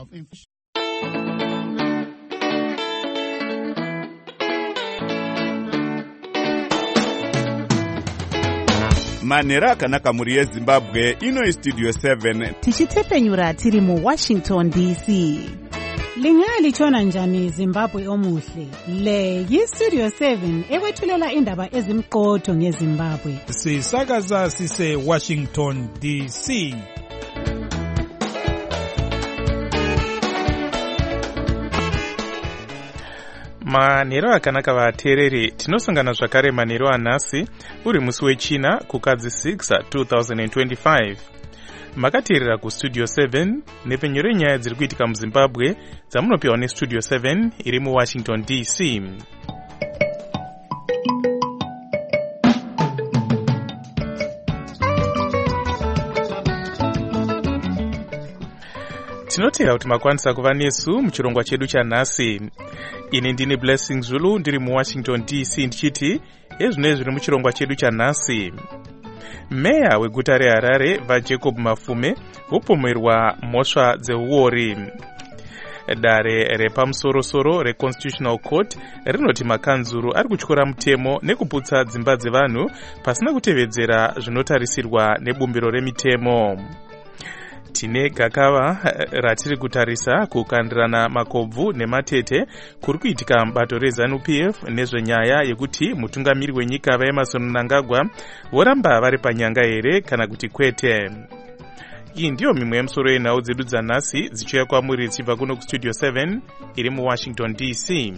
of information. Manhero akanaka muri yeZimbabwe, ino iStudio 7 tichitefenyura tiri mu Washington DC. Lingalitshona njani Zimbabwe omuhle? Le yiStudio 7 ewethulela indaba ezimqotho ngeZimbabwe. Sisakaza sise Washington DC. Manhero akanaka vateereri, tinosangana zvakare manhero anhasi uri musi wechina kukadzi 6 2025. Makateerera kuStudio 7 nepfenyuro yenyaya dziri kuitika muZimbabwe dzamunopiwa neStudio 7 iri muWashington DC. Tinotera kuti makwanisa kuva nesu muchirongwa chedu chanhasi. Ini ndini Blessing Zulu ndiri muWashington DC ndichiti ezvino zviri muchirongwa chedu chanhasi. Meya weguta reHarare vaJacob Mafume vopomerwa mhosva dzeuori. Dare repamusorosoro reConstitutional Court rinoti makanzuru ari kutyora mutemo nekuputsa dzimba dzevanhu pasina kutevedzera zvinotarisirwa nebumbiro remitemo. Tine gakava ratiri kutarisa kukandirana makobvu nematete kuri kuitika mubato reZANU-PF nezvenyaya yekuti mutungamiri wenyika vaEmmerson Mnangagwa voramba vari panyanga here kana kuti kwete. Iyi ndiyo mimwe yemusoro yenhau dzedu dzanhasi dzichiuya kwamuri dzichibva kuno kuStudio 7 iri muWashington DC.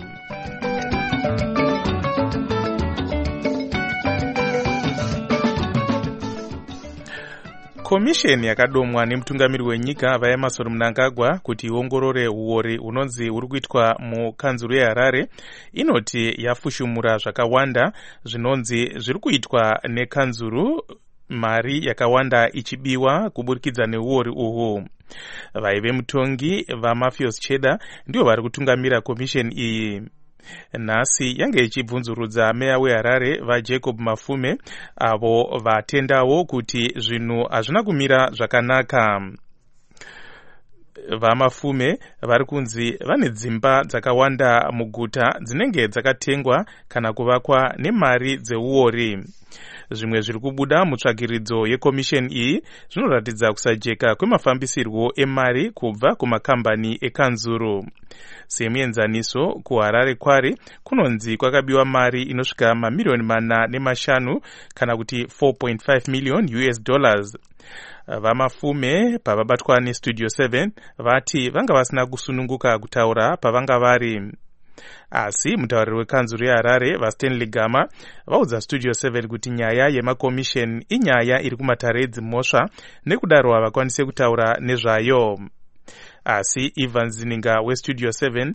Komisheni yakadomwa nemutungamiri wenyika vaEmmerson Mnangagwa kuti iongorore uori unonzi uri kuitwa mukanzuru yeHarare inoti yafushumura zvakawanda zvinonzi zviri kuitwa nekanzuru, mari yakawanda ichibiwa kuburikidza neuori uhu. Vaive mutongi vaMafios Cheda ndio vari kutungamira komisheni iyi. Nhasi yange ichibvunzurudza meya weHarare vaJacob Mafume avo vatendawo kuti zvinhu hazvina kumira zvakanaka. VaMafume vari kunzi vane dzimba dzakawanda muguta dzinenge dzakatengwa kana kuvakwa nemari dzeuori. Zvimwe zviri kubuda mutsvagiridzo yekomisheni iyi zvinoratidza kusajeka kwemafambisirwo emari kubva kumakambani ekanzuru. Semuenzaniso, kuHarare Kware kunonzi kwakabiwa mari inosvika mamiliyoni 4.5 kana kuti $4.5 million. VaMafume pavabatwa neStudio 7 vati vanga vasina kusununguka kutaura pavanga vari. Asi mutauriri wekanzuru yeHarare vaStanley Gama vaudza Studio 7 kuti nyaya yemakomisheni inyaya iri kumatare edzimhosva nekudaro havakwanise kutaura nezvayo. Asi Ivan Zininga weStudio 7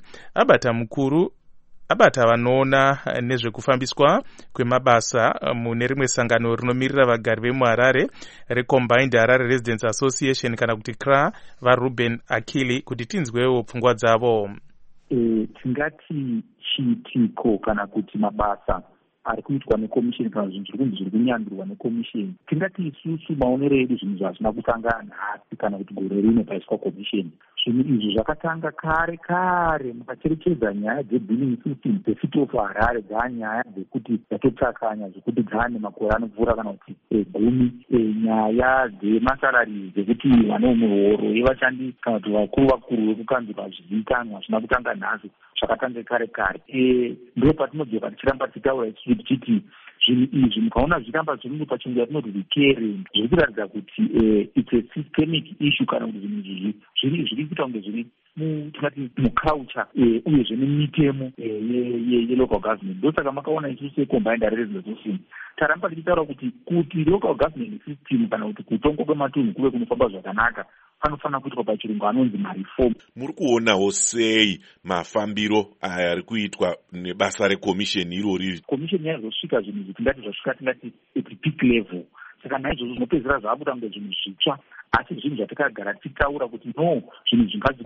abata vanoona nezvekufambiswa kwemabasa mune rimwe sangano rinomirira vagari vemuHarare reCombined Harare Residents Association kana kuti CRA vaRuben Akili kuti tinzwewo pfungwa dzavo. Tingati chiitiko kana kuti mabasa ari kuitwa nekomisheni kana zvinhu zviri kunyandirwa nekomisheni, tingati isusu maonero edu zvinhu zvazvina kusangana nhasi kana kuti gore rino paiswa komisheni. Zvinhu izvi zvakatanga kare mukacherechedza nyaya dzebilling system dzecity of Harare dzanyaya dzekuti dzatotsakanya zvekuti dzane makore anopfuura kana kuti 10. Nyaya dzemasarari dzekuti vane muhoro yevashandi kana kuti vakuru vekukanzura hazvizivikanwa hazvina kutanga nhasi, zvakatanga kare. Ndo patinobva tichiramba tichitaura tichiti zvinhu izvi mukaona zviramba zviri pachirungu yatinoti recurring, zviri kuratidza kuti it's a systemic issue kana kuti zvinhu izvi zviri kuita kunge zviri tingati muculture uyezve nemitemo yelocal government. Ndosaka makaona isusu seCombined Harare Residents Association taramba tichitaura kuti local government system kana kuti kutongo kwematunhu kuve kunofamba zvakanaka panofanira kuitwa pachirungu anonzi mareform. Muri kuonawo sei mafambiro aya ari kuitwa nebasa rekomisheni irori? Komisheni yazosvika zvinhu zvitingati zvasvika tingati at peak level. Saka naizvozvo zvinopedzera zvaakuita kunge zvinhu zvitsva, asi zvinhu zvatakagara tichitaura kuti no, zvinhu zvingazvigadziriswa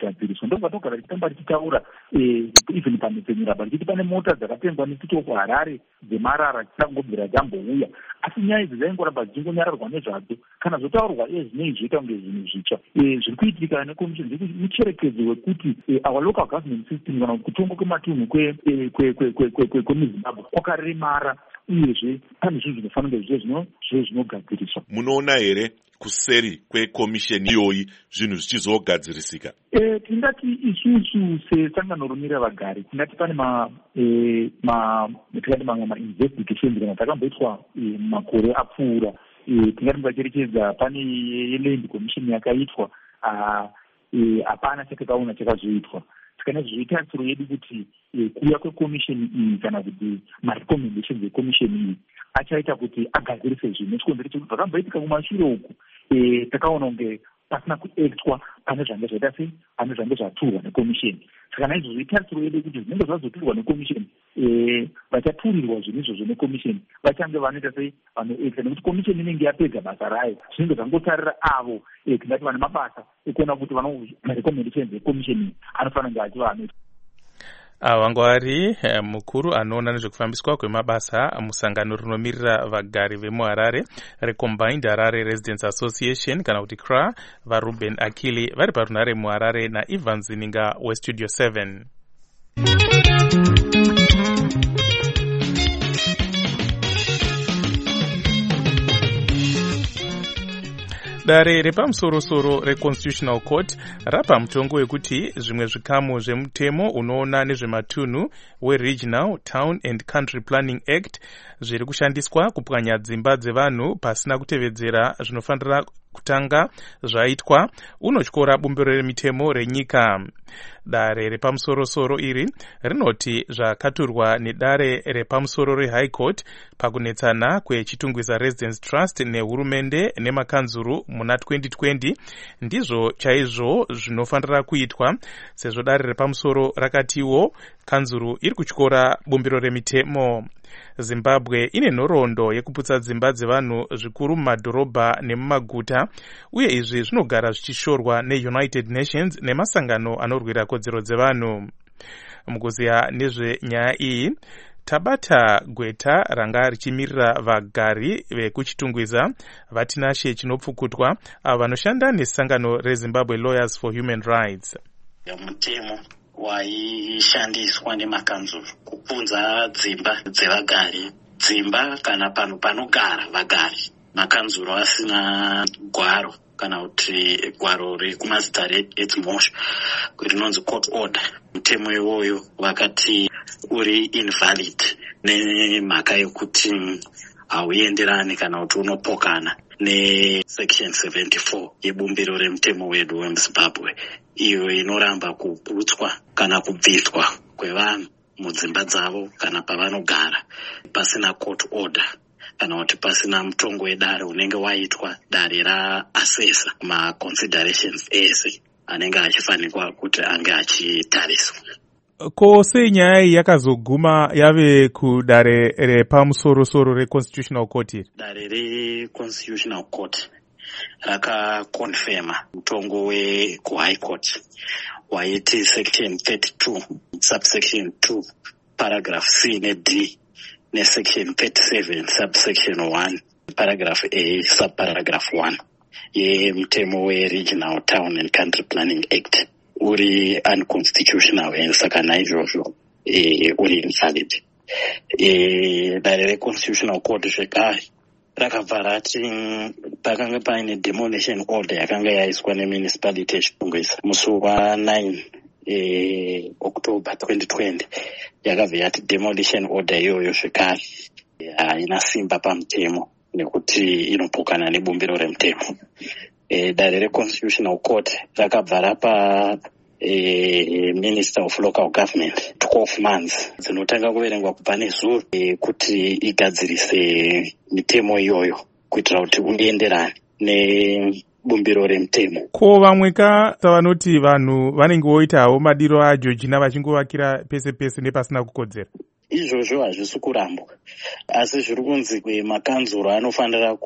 ndokatogara tichitamba tichitaura even pamhepfenyuraba ndichiti pane mota dzakatengwa nesitoko Harare dzemarara tisangobvira tambouya, asi nyaya idzi dzaingoramba dzichingonyararwa nezvadzo kana zvotaurwa zvinei zvoita kunge zvinhu zvitsva. Zviri kuitika nekomishoni mucherekedzo wekuti our local government system kana kutongwa kwematunhu kwemuzimbabwe kwakaremara, uyezve pane zvinhu zvinofanira kunge zvinogadziriswa. Munoona here kuseri kwekomisheni iyoyi zvinhu zvichizogadzirisika? Tingati isusu sesangano romira vagari tingati pane mamwe mainvestigations kana takamboitwa makore apfuura. Tingati mukacherechedza pane yeland commission yakaitwa, hapana chakakaona chakazoitwa. Tikanazvoita tsuro yedu kuti kuuya kwekomisheni iyi kana kuti marecommendations ekomisheni iyi achaita kuti agadzirise zvinhu. Nechikonzero chekuti zvakamboitika kumashure uku takaona kunge pasina kuactwa pane zvange zvaita sei, pane zvange zvaturwa nekomisheni. Saka naizvozvo itarisiro yedu kuti zvinenge zvazoturwa nekomisheni, vachaturirwa zvinhu izvozvo nekomisheni vachange vanoita sei, vanoacta, nekuti komisheni inenge yapedza basa rayo. Zvinenge zvangotarira avo tingati vane mabasa ekuona kuti marecommendations ekomisheni anofanira kunge achiva anoita. Wangu ari mukuru anoona nezvekufambiswa kwemabasa musangano rinomirira vagari vemuharare recombined Harare Residents Association kana kuti CRA, vaRuben Akili vari parunhare muharare naIvan Zininga weStudio 7. Dare repamusoro-soro reConstitutional Court rapa mutongo wekuti zvimwe zvikamu zvemutemo unoona nezvematunhu weRegional, Town and Country Planning Act zviri kushandiswa kupwanya dzimba dzevanhu pasina kutevedzera zvinofanira kutanga zvaitwa unotyora bumbiro remitemo renyika. Dare repamusoro-soro iri rinoti zvakaturwa nedare repamusoro reHigh Court pakunetsana kwechitungwiza Residence Trust nehurumende nemakanzuru muna 2020 ndizvo chaizvo zvinofanira kuitwa, sezvo dare repamusoro rakatiwo kanzuru iri kutyora bumbiro remitemo. Zimbabwe ine nhoroondo yekuputsa dzimba dzevanhu zvikuru mumadhorobha nemumaguta, uye izvi zvinogara zvichishorwa neUnited Nations nemasangano anorwira kodzero dzevanhu. Mukuziya nezvenyaya iyi tabata gweta ranga richimirira vagari vekuchitungwiza vatinashe chinopfukutwa avo vanoshanda nesangano reZimbabwe Lawyers for Human Rights. Mutemo waishandiswa nemakanzuru kupunza dzimba dzevagari, dzimba kana pano panogara vagari, makanzuru asina gwaro kana kuti gwaro rekumazita edzimhosva rinonzi court order. Mutemo iwoyo vakati uri invalid nemhaka yekuti hauenderani kana kuti unopokana nesection 74 yebumbiro remutemo wedu wemuZimbabwe, iyo inoramba kuputswa kana kubviswa kwevanhu mudzimba dzavo kana pavanogara pasina court order kana kuti pasina mutongo wedare unenge waitwa dare raasesa maconsiderations ese anenge achifanikwa kuti ange achitariswa. Ko sei nyaya iyi yakazoguma yave kudare repamusoro-soro reConstitutional Court iri? Dare reConstitutional Court rakakonfema mutongo wekuHigh Court waiti section 32 subsection 2 paragraph C neD nesection 37 subsection 1 paragraph A subparagraph 1 yemutemo weRegional, Town and Country Planning Act uri unconstitutional, saka naizvozvo uri invalid. Dare reConstitutional Court zvekare rakabva rati pakanga paine demolition order yakanga yaiswa nemunicipality yechitungwiza musi wa9 October 2020 yakabva yati demolition order iyoyo zvekare haina simba pamutemo nekuti inopokana nebumbiro remutemo. Dare reConstitutional Court rakabva rapa Minister of Local Government 12 months dzinotanga kuverengwa kubva nezuro kuti igadzirise mitemo iyoyo kuitira kuti uenderane nebumbiro remutemo. Ko vamweka vanoti vanhu vanenge voitawo madiro aJoji vachingovakira pese pese nepasina kukodzera? Izvozvo hazvisi kurambwa, asi zviri kunzi makanzuro anofanira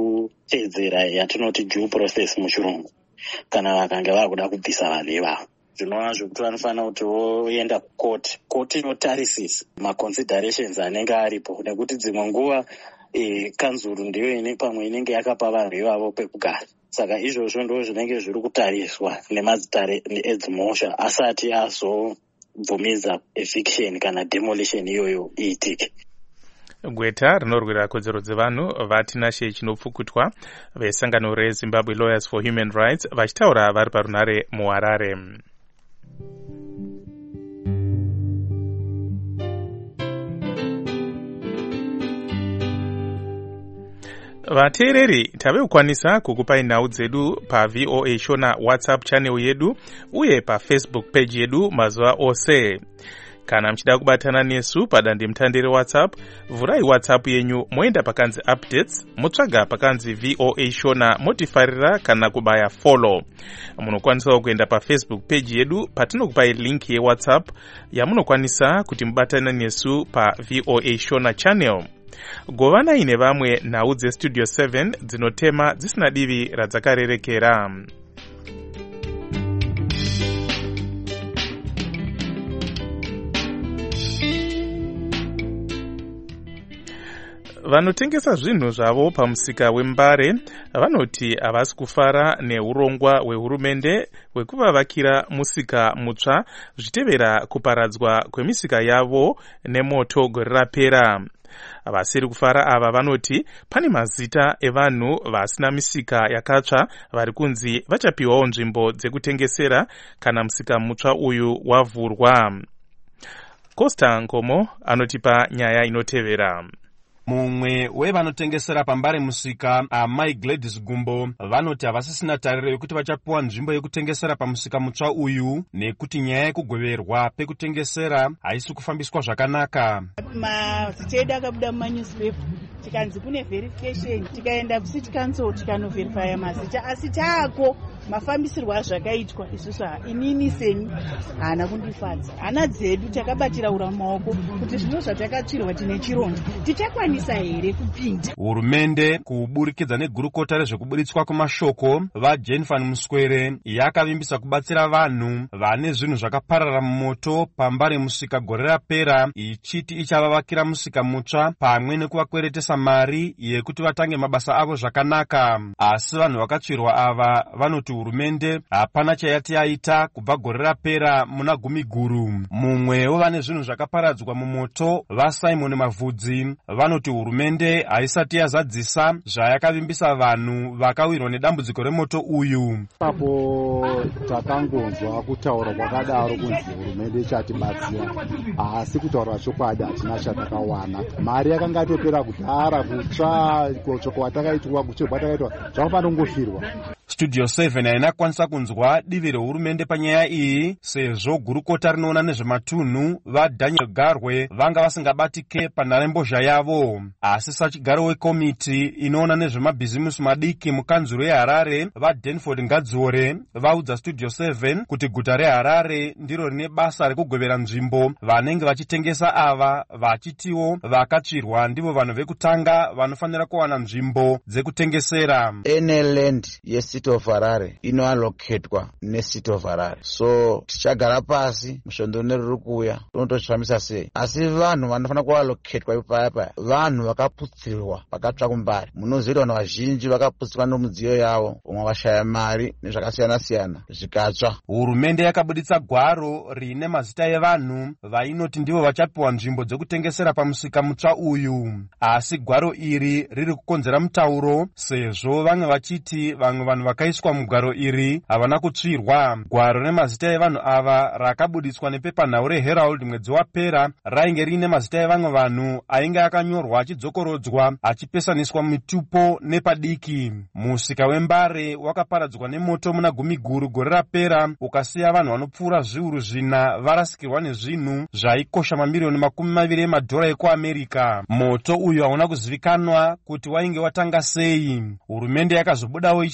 kutedzera yatinoti due process muchirungu kana vakange vakuda kubvisa vanhu ivavo. zvinova zvokuti vanofanira kuti voenda kukoti. Koti inotarisisa maconsiderations anenge aripo, nekuti dzimwe nguva kanzuru ndiyo pamwe inenge yakapa vanhu ivavo pekugara. Saka izvozvo ndo zvinenge zviri kutariswa nemazita edzimhosva asati azobvumidza eviction kana demolition iyoyo iitike. Gweta rinorwira kodzero dzevanhu vatinashe chinopfukutwa vesangano reZimbabwe Lawyers for Human Rights vachitaura vari parunare muHarare. Vateereri tave kukwanisa kukupai nhau dzedu pa VOA Shona WhatsApp channel yedu uye pa Facebook page yedu mazuva ose. Kana mchida kubatana nesu padande mutandire WhatsApp, vurai WhatsApp yenyu moenda pakanzi updates, motsvaga pakanzi VOA Shona motifarira kana kubaya follow. Munokwanisa kuenda pa Facebook page yedu patinokupai link ye WhatsApp yamunokwanisa kuti mubatana nesu pa VOA Shona channel. Govana ine vamwe nhau dzeStudio 7 dzinotema dzisina divi radzakarerekera. Vanotengesa zvinhu zvavo pamusika wembare vanoti havasi kufara neurongwa hwehurumende hwekuvavakira musika mutsva zvitevera kuparadzwa kwemisika yavo nemoto gore rapera. Vasiri kufara ava vanoti pane mazita evanhu vasina misika yakatsva vari kunzi vachapiwawo nzvimbo dzekutengesera kana musika mutsva uyu wavhurwa. Costa Ngomo anotipa nyaya inotevera. Mumwe wevanotengesera pambare musika Amai Gladys Gumbo vanoti havasisina tariro yekuti vachapiwa nzvimbo yekutengesera pamusika mutsva uyu nekuti nyaya yekugoverwa pekutengesera haisi kufambiswa zvakanaka. Mazita edu akabuda mumanewspaper tikanzi kune verification, tikaenda kucity council tikanoverifya mazita asi taako mafambisirwo azvakaitwa isusu inini seni haana kundifadza. Hana dzedu takabatira ura mumaoko kuti zvino zvatakatsvirwa tine chironda tichakwanisa here kupinda. Hurumende kuburikidza negurukota rezvekuburitswa kwemashoko vaJennifer Muswere yakavimbisa kubatsira vanhu vane zvinhu zvakaparara mumoto pambare musika gore rapera, ichiti ichavavakira musika mutsva pamwe nekuvakweretesa mari yekuti vatange mabasa avo zvakanaka. Asi vanhu vakatsvirwa ava vanoti hurumende hapana chayati yaita kubva gore rapera muna gumi guru. Mumwe wevane zvinhu zvakaparadzwa mumoto vaSimon Mavhudzi vanoti hurumende haisati yazadzisa zvayakavimbisa vanhu vakawirwa nedambudziko remoto uyu. Papo takangonzwa kutaura kwakadaro kunzi hurumende ichatibatsira, asi kutaura chokwadi hatina chatakawana. Mari yakanga yatopera kudhara, kutsva choko takaitwa kuchirwa takaitwa zvakafanira kungofirwa. Studio 7 haina kwanisa kunzwa divi rehurumende panyaya iyi sezvo gurukota rinoona nezvematunhu vaDaniel Garwe vanga vasingabatike panharembozha yavo. Asi sachigaro wekomiti inoona nezvemabhizimusi madiki mukanzuro yeHarare vaDenford Ngadziore vaudza Studio 7 kuti guta reHarare ndiro rine basa rekugovera nzvimbo vanenge vachitengesa ava, vachitiwo vakatsvirwa ndivo vanhu vekutanga vanofanira kuwana nzvimbo dzekutengesera. Land City of Harare inoallocatwa neCity of Harare, so tichagara pasi mushondo neruri kuuya tonotochifambisa sei. Asi vanhu vanofanira kuallocatwa ipaya vanhu vakaputsirwa vakatsva kumbari. Munoziva vanhu vazhinji vakaputsirwa nomudziyo yavo, umwe vashaya mari nezvakasiyana siyana zvikatsva. Hurumende yakabuditsa gwaro rine mazita evanhu vainoti ndivo vachapiwa nzvimbo dzekutengesera pamusika mutsva uyu. Asi gwaro iri riri kukonzera mutauro sezvo vamwe vachiti vamwe vanhu vakaiswa mugwaro iri havana kutsvirwa. Gwaro remazita evanhu ava rakabuditswa nepepanhau reHerald mwedzi wapera rainge rine mazita evamwe vanhu ainge akanyorwa achidzokorodzwa achipesaniswa mitupo nepadiki. Musika wembare wakaparadzwa nemoto muna gumi guru gore rapera ukasiya vanhu vanopfuura zviuru zvina varasikirwa nezvinhu zvaikosha mamirioni $20 emadhora ekuAmerika. Moto uyu hauna kuzivikanwa kuti wainge watanga sei. Hurumende yakazobudawo ichitaura kuti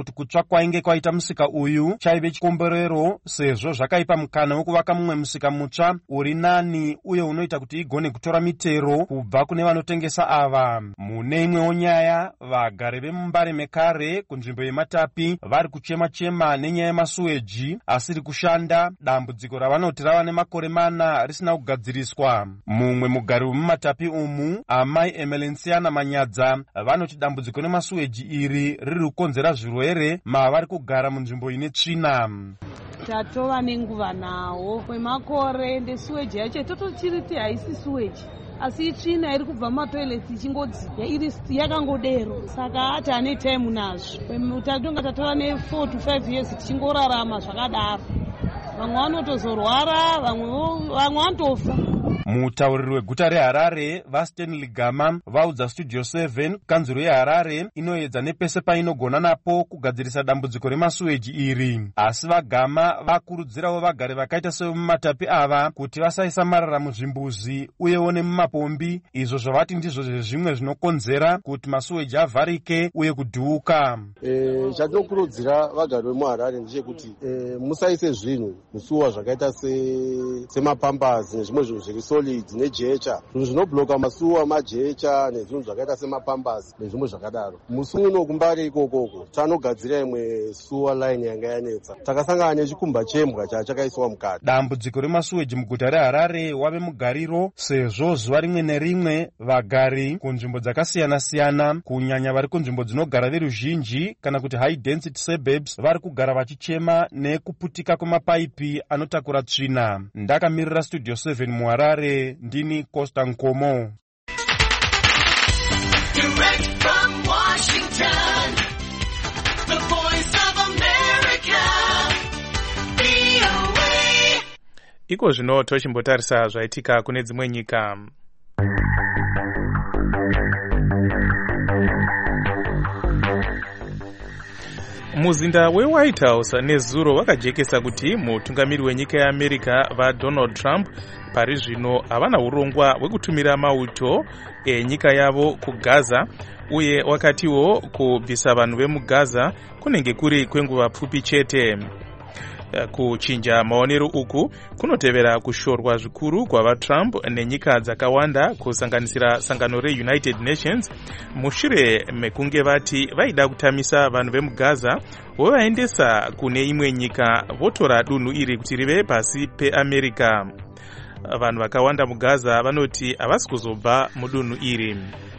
kuti kutsva kwainge kwaita musika uyu chaive chikomborero sezvo zvakaipa mukana wekuvaka mumwe musika mutsva uri nani uye unoita kuti igone kutora mitero kubva kune vanotengesa ava. Mune imwewo nyaya, vagari vemumbare mekare kunzvimbo yeMatapi vari kuchema-chema nenyaya yemasuweji asiri kushanda, dambudziko ravanoti rava nemakore mana risina kugadziriswa. Mumwe mugari wemuMatapi umu, amai Emelensiana Manyadza, vanoti dambudziko nemasuweji iri riri kukonzera zvirwere mavari kugara munzvimbo ine tsvina. Tatova nenguva nawo kwemakore ndesuweji yacho totochiriti haisi suweji asi itsvina iri kubva mumatoileti ichingodzika iri yakangodero, saka hati ane time nazvo. Tatonga tatora ne4 to 5 years tichingorarama zvakadaro, vamwe vanotozorwara, vamwe vanotofa. Mutauriri weguta reHarare vaStanley Gama vaudza Studio 7 kanzuro yeHarare inoedza nepese painogona napo kugadzirisa dambudziko remasuweji iri, asi vaGama vakurudzirawo vagari vakaita sevemuMatapi ava kuti vasaisa marara muzvimbuzi uyewo nemumapombi, izvo zvavati ndizvo zvezvimwe zvinokonzera kuti masuweji avharike uye kudhuuka. Chatinokurudzira vagari vemuHarare ndechekuti musaise zvinhu musuwa zvakaita semapambazi nezvimwe zvinhu zviri solid nejecha, zvinhu zvinobloka masuwa majecha nezvinhu zvakaita semapambazi nezvimwe zvakadaro. Musi uno kumbari ikokoko tanogadzira imwe suwa line yanga yanetsa, takasangana nechikumba chembwa chakaiswa mukati. Dambudziko remasuweji muguta reHarare wave mugariro sezvo zuva rimwe nerimwe vagari kunzvimbo dzakasiyana-siyana kunyanya vari kunzvimbo dzinogara veruzhinji kana kuti high density suburbs vari kugara vachichema nekuputika kwemapaipi anotakura tsvina. Ndakamirira Studio 7 muHarare, ndini Costa Nkomo. Direct from Washington, the voice of America, VOA. Iko zvino tochimbotarisa zvaitika kune dzimwe nyika. Muzinda weWhite House nezuro wakajekesa kuti mutungamiri wenyika yeAmerica vaDonald Trump pari zvino havana urongwa hwekutumira mauto enyika yavo kuGaza, uye wakatiwo kubvisa vanhu vemuGaza kunenge kuri kwenguva pfupi chete. Kuchinja maonero uku kunotevera kushorwa zvikuru kwavaTrump nenyika dzakawanda kusanganisira sangano reUnited Nations mushure mekunge vati vaida kutamisa vanhu vemuGaza vovaendesa kune imwe nyika votora dunhu iri kuti rive pasi peAmerica. Vanhu vakawanda muGaza vanoti havasi kuzobva mudunhu iri.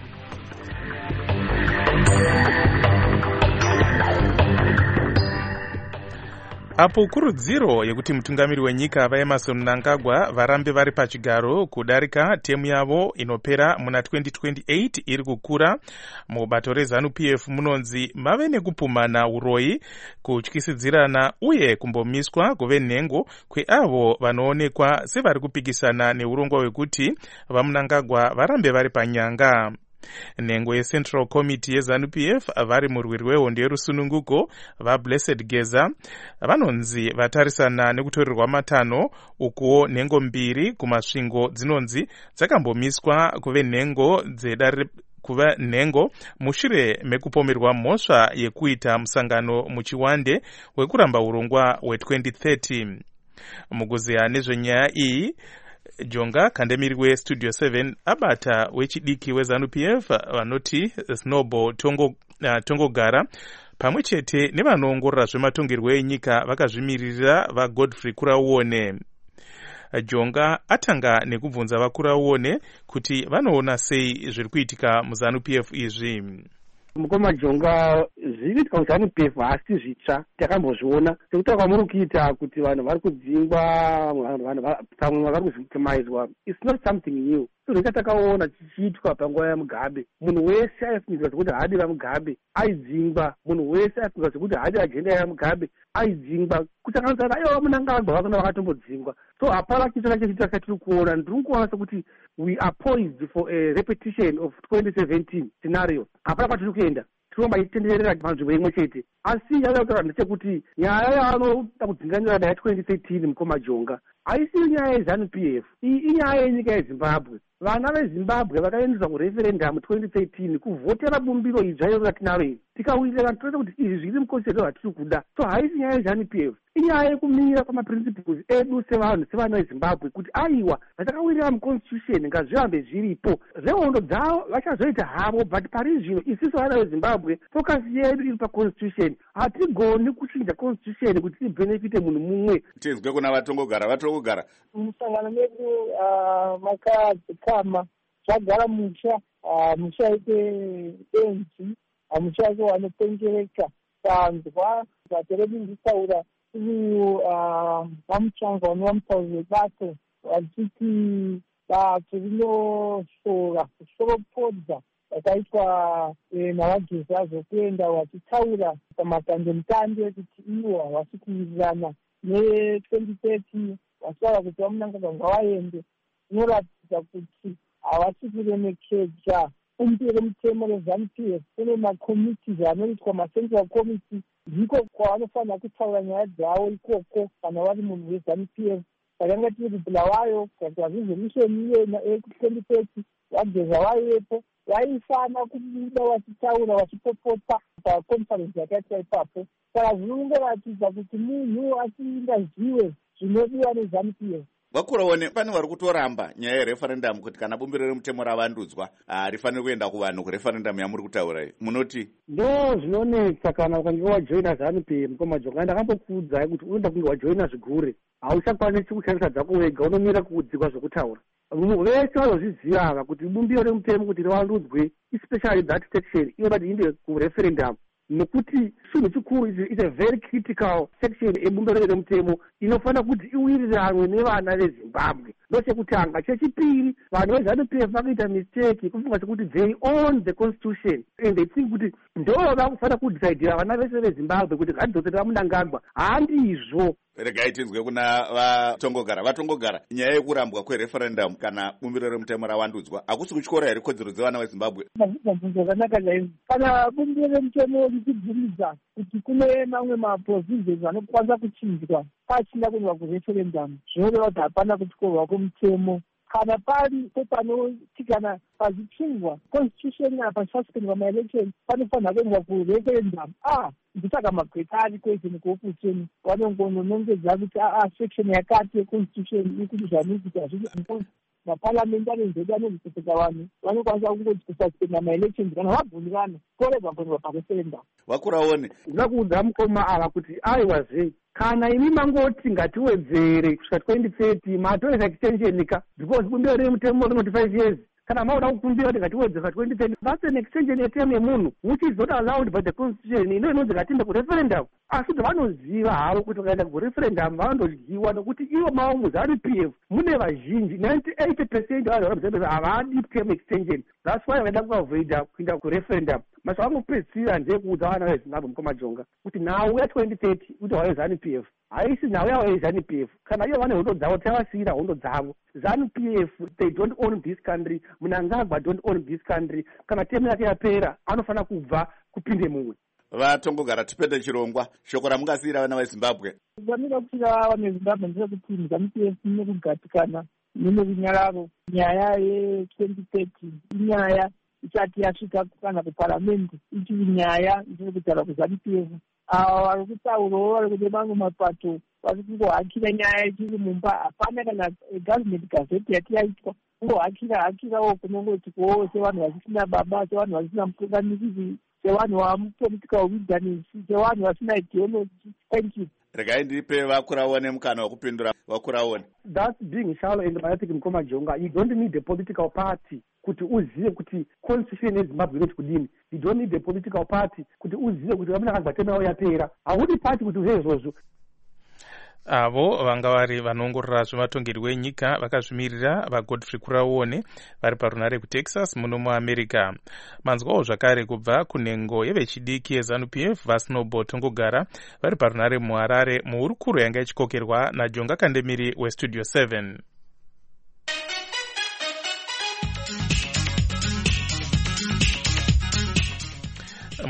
Apo kurudziro yekuti mutungamiri wenyika vaEmerson Mnangagwa varambe vari pachigaro kudarika temu yavo inopera muna 2028 iri kukura, mubato reZANU-PF munonzi mave nekupumana uroyi, kutyisidzirana uye kumbomiswa kuve nhengo kweavo vanoonekwa sevari kupikisana neurongwa hwekuti vaMnangagwa varambe vari panyanga. Nhengo yeCentral Committee yeZANU-PF vari murwiri wehondo yerusununguko vaBlessed Geza vanonzi vatarisana nekutorerwa matanho, ukuwo nhengo mbiri kumasvingo dzinonzi dzakambomiswa kuve nhengo kuva nhengo mushure mekupomerwa mhosva yekuita musangano muchiwande wekuramba urongwa hwe2030. Mukuzeya nezvenyaya iyi, Jonga Kandemiri weStudio 7 abata wechidiki weZANU-PF vanoti Snowball Tongogara pamwe chete nevanoongorora zvematongerwo enyika vakazvimirira vaGodfrey Kurauone. Jonga atanga nekubvunza vaKurauone kuti vanoona sei zviri kuitika muZANU-PF izvi. Mukoma Jonga, zviriitika muZANU-PF hasi zvitsva, takambozviona sekutaura kwamuri kuita kuti vanhu vari kudzingwa, pamwe vari kuvictimizwa, it's not something new. Reka takaona chichiitwa panguva yaMugabe, munhu wese aifungidzwa sekuti haadi vaMugabe aidzingwa, munhu wese aifungidzwa sekuti haadi ajenda yaMugabe aidzingwa, kusanganisa aiva Mnangagwa vakona vakatombodzingwa. So hapana chiitwa chacho chatiri kuona, ndiri kuona sekuti we are poised for a repetition of 2017 scenario. Hapana kwatiri kuenda, tiromba itenderera panzvimbo imwe chete. asi yataura ndechekuti nyaya yaanoda kudzinganira nayo 2013 Mukomajonga haisi nyaya yeZANU-PF, iyi inyaya yenyika yeZimbabwe. Vana veZimbabwe vakaendeswa kureferendamu 2013 kuvhotera bumbiro idzva iro ratinaro iri. Tikawirirana toita kuti izvi zviri mukodzero ratiri kuda. So haisi nyaya yeZANU-PF, inyaya yekumira kwamaprinciples edu sevanhu sevana veZimbabwe kuti aiwa vatakawirira muconstitution ngazvihambe zviripo. Zvehondo dzavo vachazoita havo, but pari zvino isiso vana veZimbabwe focus yedu iri paconstitution. Hatigoni kuchinja constitution kuti ibhenefite munhu mumwe. Tinzwe kuna vatongogara musangano medu makadzikama zvagara musha ite benzi mushake wanopengereka tanzwa vateredu nditaura uyu vamutsvangwani vamutauri webato vachiti bato rinoshora kushoropodza vakaitwa navagezi azokuenda vachitaura pamatandemutande kuti iwo havasi kuwirirana ne2030 vachitaura kuti vamunangagwa ngavaende. Inoratidza kuti havasi kuremekedza umbiri mutemo reZANU-PF. Kune makomiti anoitwa macentral committee, ndiko kwavanofanira kutaura nyaya dzavo ikoko kana vari munhu weZANU-PF. Takanga tiri kubhulawayo kuita resolution iyena ekuti2030 vageza vaivepo vaifana kubuda vachitaura vachipopota paconference yakaitwa ipapo. Saka zvinongoratidza kuti munhu asingazive zvinodiwa neZANU-PF. Vakuraone pane vari kutoramba nyaya yereferendamu kuti kana bumbiro remutemo ravandudzwa rifanire kuenda kuvanhu kureferendamu yamuri kutaura iyi. Munoti ndo zvinonetsa kana ukange wajoina ZANU-PF Mukomajonga. Ndakambokuudzai kuti unoda kunge wajoina zvigure hauchakwanisi kushandisa dzako wega, unomira kuudzikwa zvokutaura. Vese vanozviziva ava kuti bumbiro remutemo kuti rivandudzwe, especially that section inoda kuti iende kureferendamu, nekuti chinhu chikuru is a very critical section ebumbiro remutemo inofanira kuti iwiriranwe nevana veZimbabwe. Ndochekutanga. Chechipiri, vanhu veZANU-PF vakaita mistake kufunga kuti they own the constitution and they think kuti ndo vakufanira kudecidira vana vese veZimbabwe kuti ngatidzokera Mnangagwa. Handizvo. Regai tinzwe kuna vatongogara nyaya yekurambwa kwereferendamu kana bumbiro remutemo ravandudzwa hakusi kutyora here kodzero dzevana veZimbabwe. Zvakanaka chaizvo. Kana bumbiro remutemo richibvumidza kuti kune mamwe maprovisions anokwanisa kuchinjwa pachinda kuendwa kureferendamu, zvinoreva kuti hapana kutyorwa kwemutemo. Kana pari panoti kana pazichinjwa constitution apa pachasuspendwa maelection panofanira kuendwa kureferendamu. Ndisaka magweta ari question kuopposition vanongononongedza kuti section yakati yeconstitution iri kuti zvamukuita zviri maparliamentarians edu anozvipeseka vanhu vanokwanisa kungoti kususpenda maelections kana vabvumirana korega kuendwa pareferendamu. Vakuraone ndoda kuudza mukoma ava kuti aiwa zei kana imi mangoti ngatiwedzere kusvika 2030 matoisa extension ka because bumbiro remutemo rinoti 5 years. Kana mauda kukumbira kuti ngatiwedzera 2010 that's an extension yeterm yemunhu which is not allowed by the constitution. Inonzi ngatiende kureferendum. Asi kuti vanoziva havo kuti vakaenda kureferendum vanondodyiwa nekuti ivo mavo muZANU-PF mune vazhinji 98% vaZANU-PF havadi term extension. That's why vakaenda kuavoida kuenda kureferendum. Masa vangopedzisira ndekuudza vana veZimbabwe Mukomajonga kuti nhau ya2030 kuti vayo ZANU-PF haisi nhau yavo yeZANU-PF. Kana ivo vane hondo dzavo tavasiyira hondo dzavo. ZANU-PF they don't own this country. Mnangagwa don't own this country. Kana temu yake yapera anofanira kubva kupinde mumwe. Vatongogara tipende chirongwa shoko ramungasiyira vana veZimbabwe. Zvamunoda kusiyira vana veZimbabwe ndezvekuti ZANU-PF inokugatikana nerunyararo. Nyaya ye2030 inyaya isati yasvika kana kuparamende ichiri nyaya isiri kutaura kuZANU-PF. Ava vari kutaurawo vari kune mamwe mapato vari kungohakira nyaya ichiri mumba. Hapana kana government gazette yati yaitwa kungohakirawo kunongoti sevanhu vasisina baba, sevanhu vasina mutungamiriri, sevanhu vamupolitical wilderness, sevanhu vasina ideology. Thank you. Regai ndipe Vakuraone mukana wekupindura. Vakuraone. That's being shallow and myopic Mukomajonga. You don't need a political party kuti uzive kuti constitution yeZimbabwe inoti kudini. You don't need a political party kuti uzive kuti vamunangagwa temu yavo yapera. Haudi party kuti uzive izvozvo. Avo vanga vari vanoongorora zvematongerwo enyika vakazvimirira vaGodfrey Kuraone vari parunare kuTexas muno muAmerica. Manzwawo zvakare kubva kunhengo yevechidiki yeZANU-PF vaSnowball Tongogara vari parunare muHarare muhurukuro yanga ichikokerwa naJonga Kandemiri weStudio 7.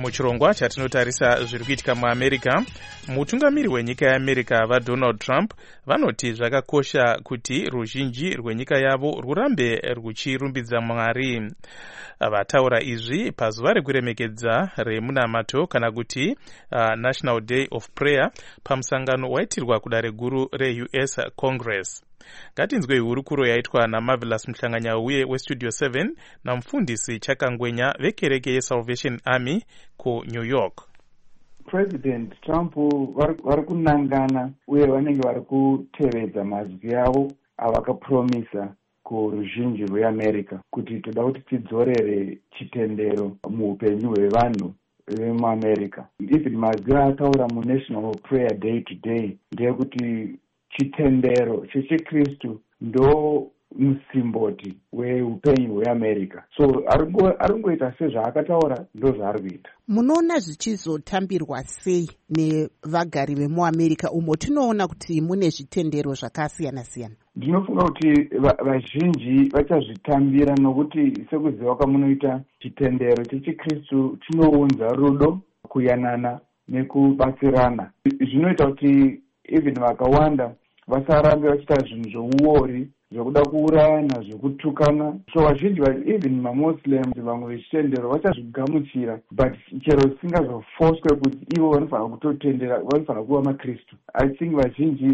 muchirongwa chatinotarisa zviri kuitika muamerica, mutungamiri wenyika yeamerica vaDonald Trump vanoti zvakakosha kuti ruzhinji rwenyika yavo rurambe ruchirumbidza Mwari. Vataura izvi pazuva rekuremekedza remunamato kana kuti National Day of Prayer pamusangano waitirwa kudare guru reUS Congress. Ngatinzwe hurukuro yaitwa naMarvelous Mhlanganyauye weStudio 7 namufundisi Chakangwenya vekereke yeSalvation Army kuNew York. President Trump vari kunangana uye vanenge vari kutevedza mazwi avo avakapromisa kuruzhinji rweAmerica kuti toda kuti tidzorere chitendero muupenyu hwevanhu vemuAmerica. Even mazwi ataura muNational Prayer Day today ndeyekuti chitendero chechiKristu ndo musimboti weupenyu hweAmerica. So ari kungoita sezvaakataura ndo zvaari kuita. Munoona zvichizotambirwa sei nevagari vemuAmerica umo tinoona kuti mune zvitendero zvakasiyana siyana? Ndinofunga kuti vazhinji vachazvitambira nokuti sekuziva kwamunoita chitendero chechiKristu chinounza rudo, kuyanana nekubatsirana. Zvinoita kuti even vakawanda vasarambe vachiita zvinhu zvouori, zvokuda kuurayana, zvokutukana. So vazhinji even maMuslims vamwe vechitendero vachazvigamuchira, but chero zvisingazofoswe kuti ivo vanofanira kutotendera, vanofanira kuva maKristu. I think vazhinji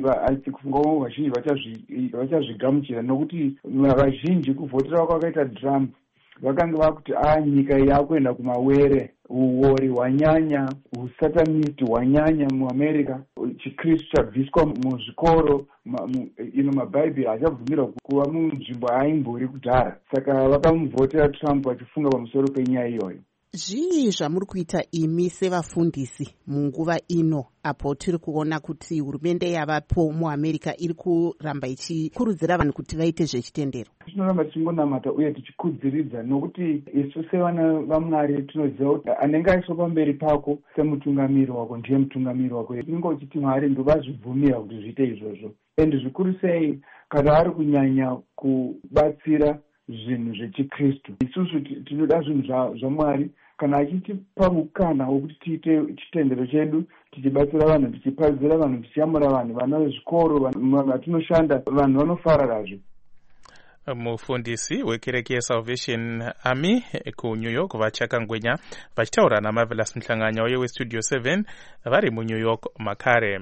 vachazvigamuchira nokuti vazhinji kuvhotera kwakaita Trump vakanga vakuti nyika iyi yakuenda kumawere, uori hwanyanya, usatanist hwanyanya muAmerica, chiKristu chabviswa muzvikoro, mabhaibheri haachabvumirwa kuva munzvimbo aimbori kudhara. Saka vakamuvhotera Trump vachifunga pamusoro penyaya iyoyo. Zvii zvamuri kuita imi sevafundisi munguva ino apo tiri kuona kuti hurumende yavapo muAmerica iri kuramba ichikurudzira vanhu kuti vaite zvechitendero? Tinoramba tichingonamata uye tichikudziridza nokuti isu sevana vaMwari tinoziva kuti anenge aiswa pamberi pako semutungamiri wako ndiye mutungamiri wako. Tinenge uchiti Mwari ndovazvibvumira kuti zviite izvozvo. Ende zvikuru sei kana ari kunyanya kubatsira zvinhu zvechiKristu. Isusu tinoda zvinhu zvaMwari, kana achitipa mukana wokuti tiite chitendero chedu, tichibatsira vanhu, tichipadzira vanhu, tichiyamura vanhu, vana vezvikoro, vatinoshanda, vanhu vanofararazve. Mufundisi wekereke yeSalvation Army kuNew York vaChakangwenya vachitaura naMarvelous Mhlanganyauye weStudio 7 vari muNew York makare.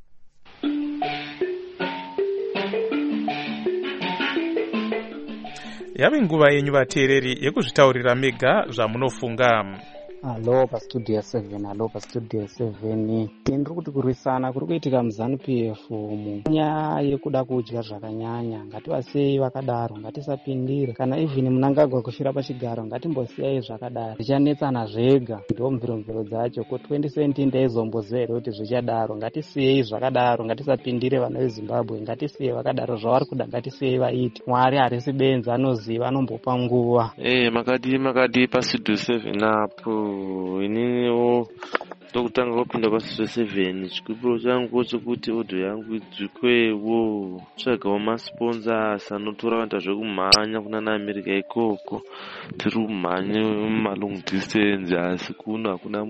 Yave nguva yenyu vateereri yekuzvitaurira mega zvamunofunga. Halo paStudio 7, halo paStudio 7. Ndiri kuti kurwisana kuri kuitika muZANU-PF munyaya yekuda kudya zvakanyanya. Ngativasei vakadaro, ngatisapindire. Kana even Mnangagwa kushira pachigaro, ngatimbosiyai zvakadaro. Zvichanetsana zvega, ndo mviro dzacho. Ko 2017 ndaizombozera kuti zvichadaro. Ngatisiyei zvakadaro, ngatisapindire vana veZimbabwe. Ngatisiyei vakadaro zvavari kuda, ngatisiyei vaiti. Mwari harisi benzi, anoziva, anombopa nguva. Makadi paStudio 7 apo. Ininiwo ndokutanga kupinda paStudio 7. Chikupiro changu chekuti odho yangu idzikwewo, tsvagawo masponsors anotora vanhu zvekumhanya kunana America ikoko. Tiri kumhanya mumalong distance asi hakuna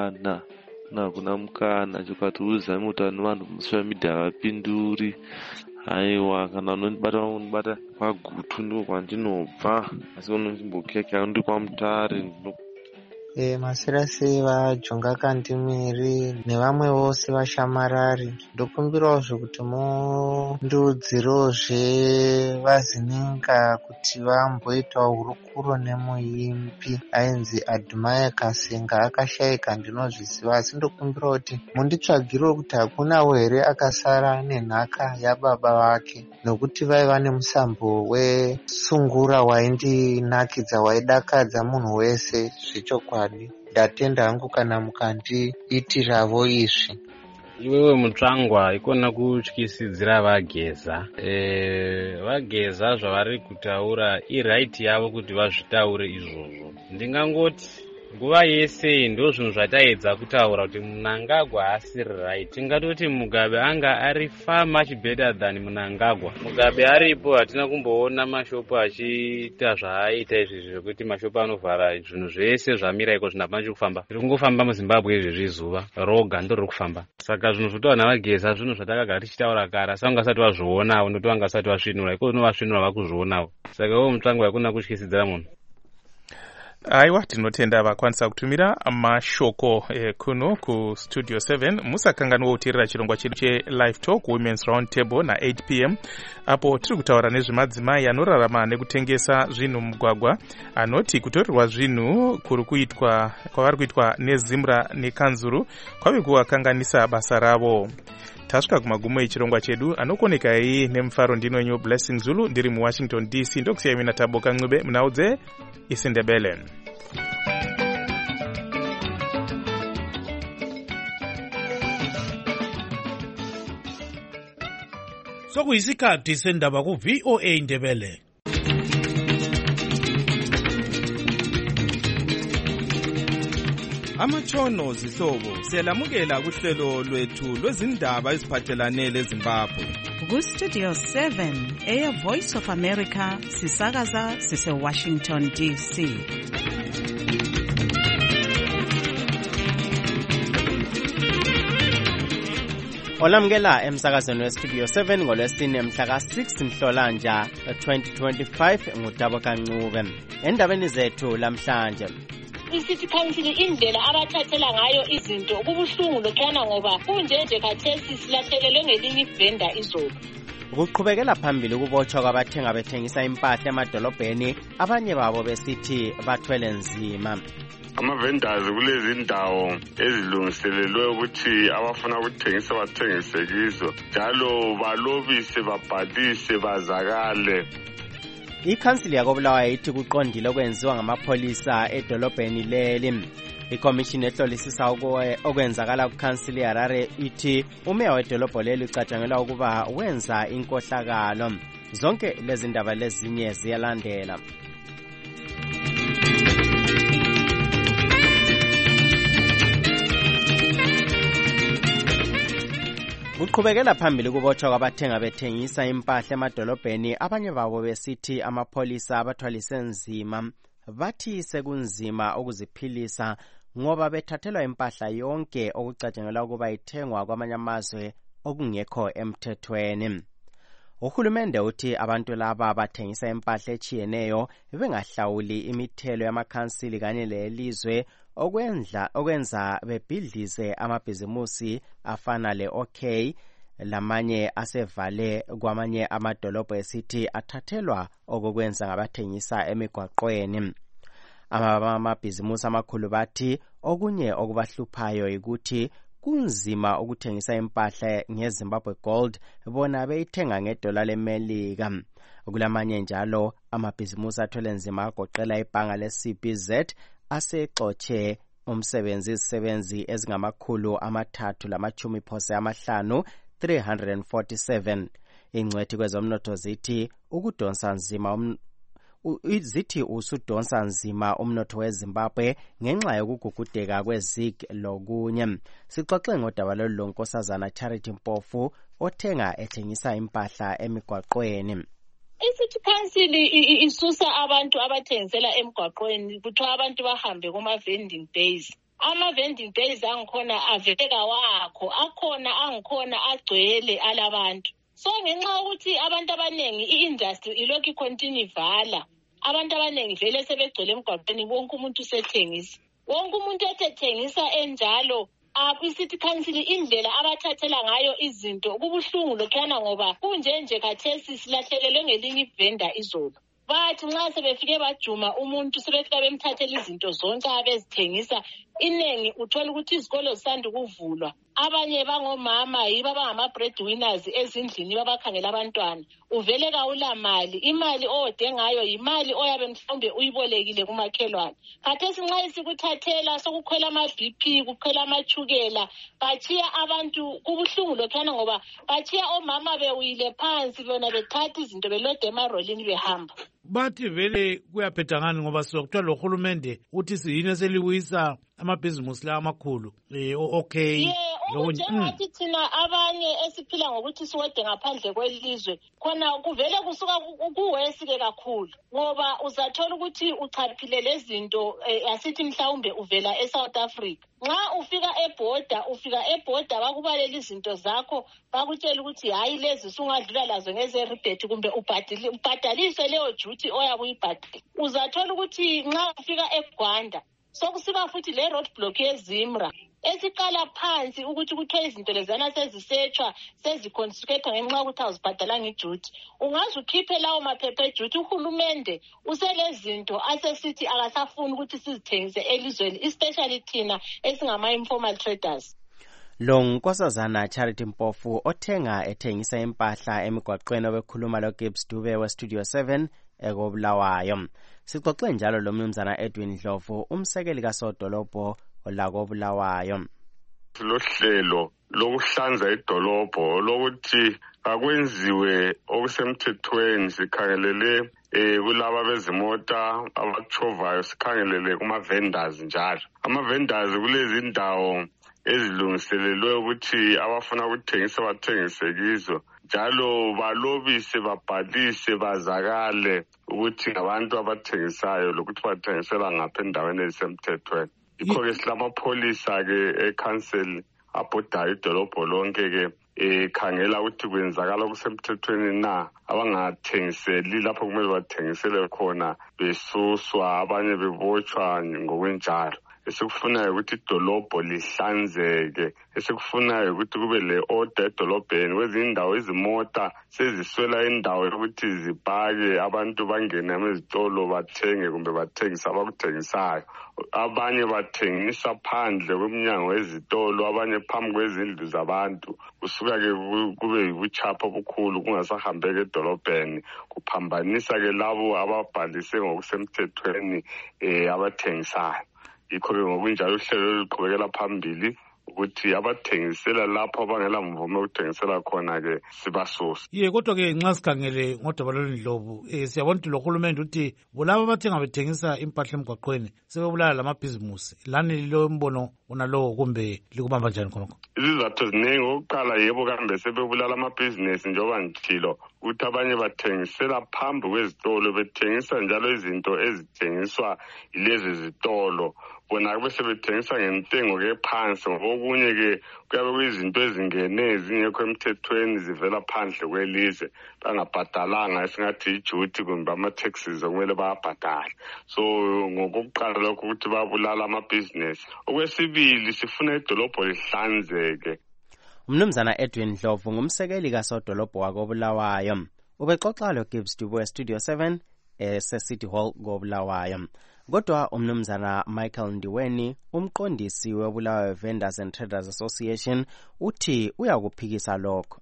mukana chokati uzame utano vanhu musocial media havapinduri. Aiwa, kana unondibata pagutu ndiko kwandinobva, asi unondimbokeka ndiri kwamutare. Masira sei vaJonga Kandimiri nevamwe vose vashamarari, ndokumbirawo kuti mundudzirozve vazininga kuti vamboitawo hurukuro nemuimbi ainzi Adhumaya Kasenga akashayika, ndinozviziva, asi ndokumbirawo kuti munditsvagirewo kuti hakunawo here akasara nenhaka yababa vake, nokuti vaiva nemusambo wesungura waindinakidza, waidakadza munhu wese zvechokwadi. Ndatenda hangu kana mukandiitiravo izvi. Iwewe mutsvangwa ikona kutyisidzira vageza. Vageza zvavari kutaura iraiti yavo kuti vazvitaure izvozvo. Ndingangoti nguva yese ndo zvinhu zvataedza kutaura kuti Mnangagwa asiri right. Tingatoti Mugabe anga ari far much better than Mnangagwa. Mugabe aripo hatina kumboona mashopu achiita zvaaita izvi zvekuti mashopu anovhara zvinhu zvese zvamira iko zvinapana chikufamba. Zviri kungofamba muZimbabwe izvi zuva roga ndo riri kufamba. Saka zvinhu zvoti vanhu vageza zvinhu zvatakagara tichitaura kare asi vangasati vazvionawo noti vangasati vasvinura iko zvinovasvinura vakuzvionawo. Saka iwo Mutsvangu hakuna kutyisidzira munhu. Aiwa, tinotenda vakwanisa kutumira mashoko kuno kustudio 7. Musakanganwa kuteerera chirongwa chedu che-Live Talk Women's Round Table na 8 p.m. apo tiri kutaura nezvemadzimai anorarama nekutengesa zvinhu mugwagwa, anoti kutorerwa zvinhu kwavari kuitwa neZimra neKanzuru kwave kuvakanganisa basa ravo. Tasvika kumagumo echirongwa chedu, anokonekai nemufaro ndinonyo Blessing Zulu, ndiri muWashington DC. Ndokusiyai mina Taboka Ncube munaudze isiNdebele. Sokuyisikhathi sendaba ku-VOA Ndebele. Amatshono zihlobo siyalamukela kuhlelo lwethu lwezindaba eziphathelane leZimbabwe. Ku-Studio 7 eya Voice of America sisakaza sise-Washington DC. Olamukela emsakazweni weStudio 7 ngolwesine mhla ka-6 Nhlolanja 2025 nguTaboka Ncube. Endabeni zethu lamhlanje, iCity Council indlela abathathela ngayo izinto kubuhlungu lokhana ngoba kunjenje khathesi silahlekelwe ngelinye ivenda izolo. Ukuqhubekela phambili ukubotshwa kwabathenga bethengisa impahla emadolobheni, abanye babo besithi bathwele nzima. Ama-vendors kulezi ndawo ezilungiselelwe ukuthi abafuna ukuthengisa bathengise kizo, njalo balobise, babhalise, bazakale. Ikhansili yakoBulawayo ithi kuqondile okwenziwa ngamapholisa edolobheni leli. Ikomishini ehlolisisa okwenzakala kukhansili yaHarare ithi umeya wedolobho leli ucatshangelwa ukuba wenza inkohlakalo. Zonke lezi ndaba lezinye ziyalandela. Uqhubekela phambili kubotshwa kwabathenga bethengisa impahla emadolobheni, abanye babo besithi amapholisa abathwalise nzima. Bathi sekunzima ukuziphilisa ngoba bethathelwa impahla yonke okucatshangelwa ukuba ithengwa kwamanye amazwe okungekho emthethweni. Uhulumende uthi abantu laba bathengisa impahla echiyeneyo bengahlawuli imithelo yamakhansili kanye lelizwe, okwenza bebhidlize amabhizimusi afana le-OK lamanye asevale kwamanye amadolobho esithi athathelwa okokwenza ngabathengisa emigwaqweni. Amabhizimusi amakhulu bathi okunye okubahluphayo ukuthi kunzima ukuthengisa impahla ngeZimbabwe Gold, bona beyithenga ngedola leMelika. Kulamanye njalo amabhizimusi athwele nzima agoqela ibhanga le-CBZ asexotshe izisebenzi ezingamakhulu 350 347. Ingcwethi kwezomnotho zithi usudonsa nzima umnotho weZimbabwe ngenxa yokugugudeka kweZig lokunye. Sixoxe ngodaba lolu lonkosazana Charity Mpofu ethengisa impahla emigwaqweni. iCity Council isusa abantu abathengisela emgwaqweni kuthiwa abantu bahambe kuma-vending days. Ama-vending days angikhona aveka wakho, akhona angikhona agcwele alabantu. So ngenxa yokuthi abantu abaningi i-industry ilokhu icontinue vala, abantu abaningi vele sebegcwele emgwaqweni, wonke umuntu usethengisa. Wonke umuntu ethengisa enjalo, iCity Council indlela abathathela ngayo izinto kubuhlungu lokhana ngoba kunjenje khathesi silahlekelwe ngelinye ivenda izolo. Bathi nxa sebefike bajuma umuntu sebefika bemthathela izinto zonke abezithengisa, inengi uthola ukuthi izikolo zisanda ukuvulwa, abanye bangomama yibo abangama-breadwinners ezindlini babakhangela abantwana. Uvele kawulamali, imali ode ngayo yimali oyabe mhlawumbe uyibolekile kumakhelwane. Khathesi nxa isikuthathela sokukhwela ama-BP, kukhwela amachukela, batshiya abantu kubuhlungu lokhana ngoba batshiya omama bewile phansi bona bethatha izinto belode emarolini behamba. Bathi vele kuyaphetha ngani ngoba sizokuthiwa lo hulumende uthi siyini selibuyisa amabhizimusi la amakhulu. Okay. Njengathi thina abanye esiphila ngokuthi siwede ngaphandle kwelizwe khona kuvele kusuka kuwesi-ke kakhulu ngoba uzathola ukuthi uchaphile lezinto asithi mhlawumbe uvela eSouth Africa. Nxa ufika ebhoda bakubalela izinto zakho bakutshela ukuthi hayi lezi sungadlula lazo ngeze-rebate kumbe ubhadaliswe leyo duty oyabe uyibhadile. Uzathola ukuthi nxa ufika eGwanda sokusiba futhi le road block yeZimra esiqala phansi ukuthi kuthiwe izinto lezana sezisetshwa seziconfiscatwa ngenxa yokuthi awuzibhadalanga iduty. Ungaze ukhiphe lawo maphepha eduty, uhulumende uselezinto asesithi akasafuni ukuthi sizithengise elizweni, especially thina esingama-informal traders. Lo Nkosazana Charity Mpofu ethengisa impahla emigwaqweni obekhuluma loGibbs Dube weStudio 7 ekobulawayo. Sixoxe njalo lo Mnumzana Edwin Dlovu, umsekeli kaSodolobho olakobulawayo. Lohlelo lokuhlanza idolobho lokuthi akwenziwe okusemthethweni sikhangelele kulaba bezimota abachovayo, sikhangelele kuma-vendors njalo. Ama-vendors kulezi indawo ezilungiselelwe ukuthi abafuna ukuthengisa bathengise kizo, njalo balobise babhalise bazakale ukuthi ngabantu abathengisayo lokuthi bathengisela ngapha endaweni ezisemthethweni. Yikho-ke silamapholisa-ke ekhanseli abhodayo idolobho lonke-ke ekhangela ukuthi kwenzakala okusemthethweni na, abangathengiseli lapho kumele bathengisele khona besuswa, abanye bebotshwa ngokwenjalo. Esikufunayo ukuthi idolobho lihlanzeke, esikufunayo ukuthi kube le-order edolobheni. Kwezinye indawo izimota seziswela indawo yokuthi zipake, abantu bangene ezitolo bathenge kumbe bathengise abakuthengisayo. Abanye bathengisa phandle kweminyango wezitolo, abanye phambi kwezindlu zabantu. Kusuka-ke kube yibuchapha obukhulu kungasahambeki edolobheni, kuphambanisa-ke labo ababhalise ngokusemthethweni abathengisayo. Yikho-ke ngokunjalo uhlelo luqhubekela phambili ukuthi abathengisela lapho abangela mvume ukuthengisela khona-ke sibasuse. Kodwa-ke nxa sikhangele ngodaba lwendlovu siyabona ukuthi lo hulumende uthi bulabo abathenga bethengisa impahla emgwaqweni sebebulala lamabhizimusi. Lani lo mbono unalowo kumbe likubamba njani khonokho? Izizathu ziningi. Okokuqala yebo kambe sebebulala amabhizinesi njengoba ngithilo ukuthi abanye bathengisela phambi kwezitolo, bethengisa njalo izinto ezithengiswa yilezi zitolo. Bona kube sebethengisa ngentengo-ke ephansi, ngokunye-ke kuyabe kuyizinto ezingene ezingekho emthethweni zivela phandle kwelizwe bangabhadalanga esingathi iduty kumbe ama-taxes okumele bayabhadala. So ngokokuqala lokho ukuthi babulala amabhizinesi. Okwesibili sifuna idolobho lihlanzeke. Umnumzana Edwin Dlovu ngumsekeli kaSodolobho wakobulawayo. Ubexoxa loGibbs Dube weStudio 7 eseCity Hall kobulawayo. Kodwa umnumzana Michael Ndiweni, umqondisi webulawayo Vendors and Traders Association, uthi uyakuphikisa lokho.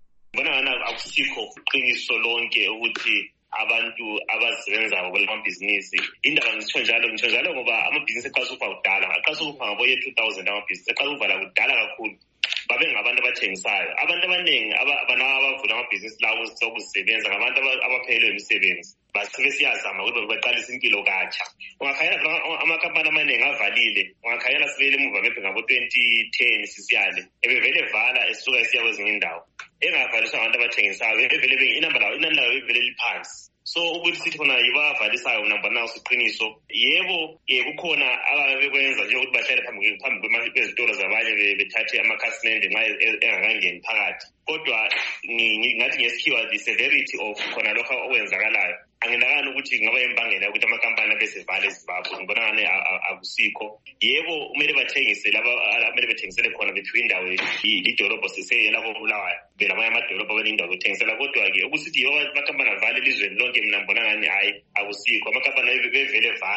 Bona akusikho iqiniso lonke ukuthi abantu abasebenza ngokwamabhizinisi indaba ngitsho njalo ngoba amabhizinisi eqala ukuba kudala, aqala ukuba ngabo ye 2000 amabhizinisi eqala ukuvala kudala kakhulu. Babe ngabantu abathengisayo. Abantu abaningi abavula amabhizinisi lawo sokusebenza ngabantu abaphelelwe imisebenzi. Basike siyazama ukuthi baqalise impilo katsha. Ungakhayela amakampani amaningi avalile. Ungakhayela sibele emuva mephe ngabo 2010 sisiyale. Ebevele vala esuka esiya kwezinye indawo. Engavaliswa abantu abathengisayo evele inani layo evele liphansi. So ukuthi sithi khona yibavalisayo namba nawo siqiniso. Yebo kukhona ababekwenza nje ukuthi bahlale phambi kwezitolo zabanye bethathe amakhasimende nxa engakangeni phakathi. Kodwa ngathi ngesikhiwa the severity of khona lokho okwenzakalayo anginakani ukuthi ngaba imbangela ukuthi amakampani abesevale eZimbabwe. Ngibona ngane akusikho. Yebo kumele bathengise laba kumele bethengisele khona bethu indawo idolobho siseyelapho Bulawayo belamanye amadolobho abenindawo bethengisela. Kodwa-ke ukusithi yibo amakampani avale elizweni lonke mina ngibona ngani hayi akusikho. Amakampani bevele vala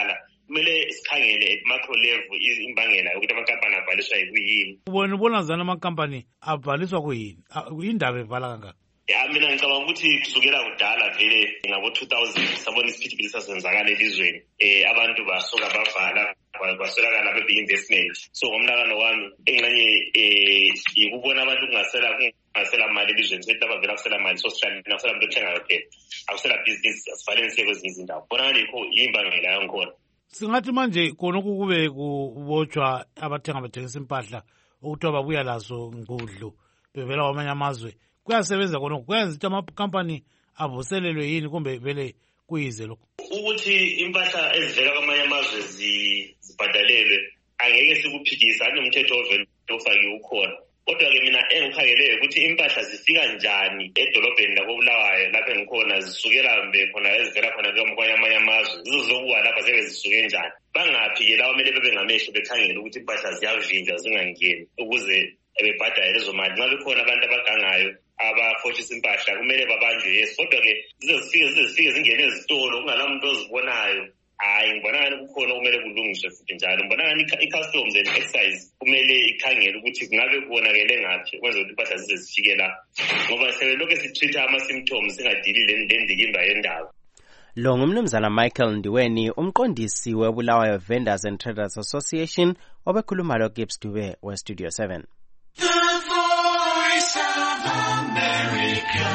kumele sikhangele at macro level imbangela yokuthi amakampani avaliswa yikuyini. Ubona zana amakampani avaliswa kuyini? Indaba evala kangaka? Mina ngicabanga ukuthi kusukela kudala vele ngabo-2000 sabona isiphithiphithi sasenzakala elizweni. Abantu basuka bavala kwaswelakala be-investment. So ngomnakano wami engxenye yikubona abantu kungasela mali elizweni sethi abavela kusela mali so sihlale akusela muntu othengayo phela akusela bhizinisi asivaleni siye kwezinye izindawo. Bona ngikho yimbangela yangikhona. Singathi manje khonokhu kube kubotshwa abathengisa impahla okuthiwa babuya lazo ngudlu bevela kwamanye amazwe. Kuyasebenza khonokho, kuyenza ukuthi amakampani avuselelwe yini kumbe vele kuyize lokho? Ukuthi impahla ezivela kwamanye amazwe zibhadalelwe angeke sikuphikisa, anomthetho ovele ofakiwe ukhona. Kodwa-ke mina engikhangeleyo ukuthi impahla zifika njani edolobheni lakobulawayo lapho engikhona zisukela mbe khona ezivela khona kwamanye amazwe zizokuwa lapha zeke zisuke njani. Bangaphi-ke lawo kumele bebe ngamehlo bekhangele ukuthi impahla ziyavinjwa zingangeni ukuze bebhadale lezo mali. Nxa bekhona abantu abagangayo abafoshisa impahla kumele babanjwe, yes. Kodwa-ke zifike zingene ezitolo kungala muntu ozibonayo. Hayi, ngibona ngani kukhona kumele kulungiswe futhi njalo. Ngibona ngani i-customs and excise kumele ikhangele ukuthi kungabe kubonakele ngaphi ukwenza ukuthi impahla zize zifike la. Ngoba sebelokhu sitreat-a ama-symptoms singadili le ndikimba yendaba. Lo ngumnumzana Michael Ndiweni, umqondisi weBulawayo Vendors and Traders Association, obekhuluma lo Gibbs Dube weStudio 7. The Voice of America,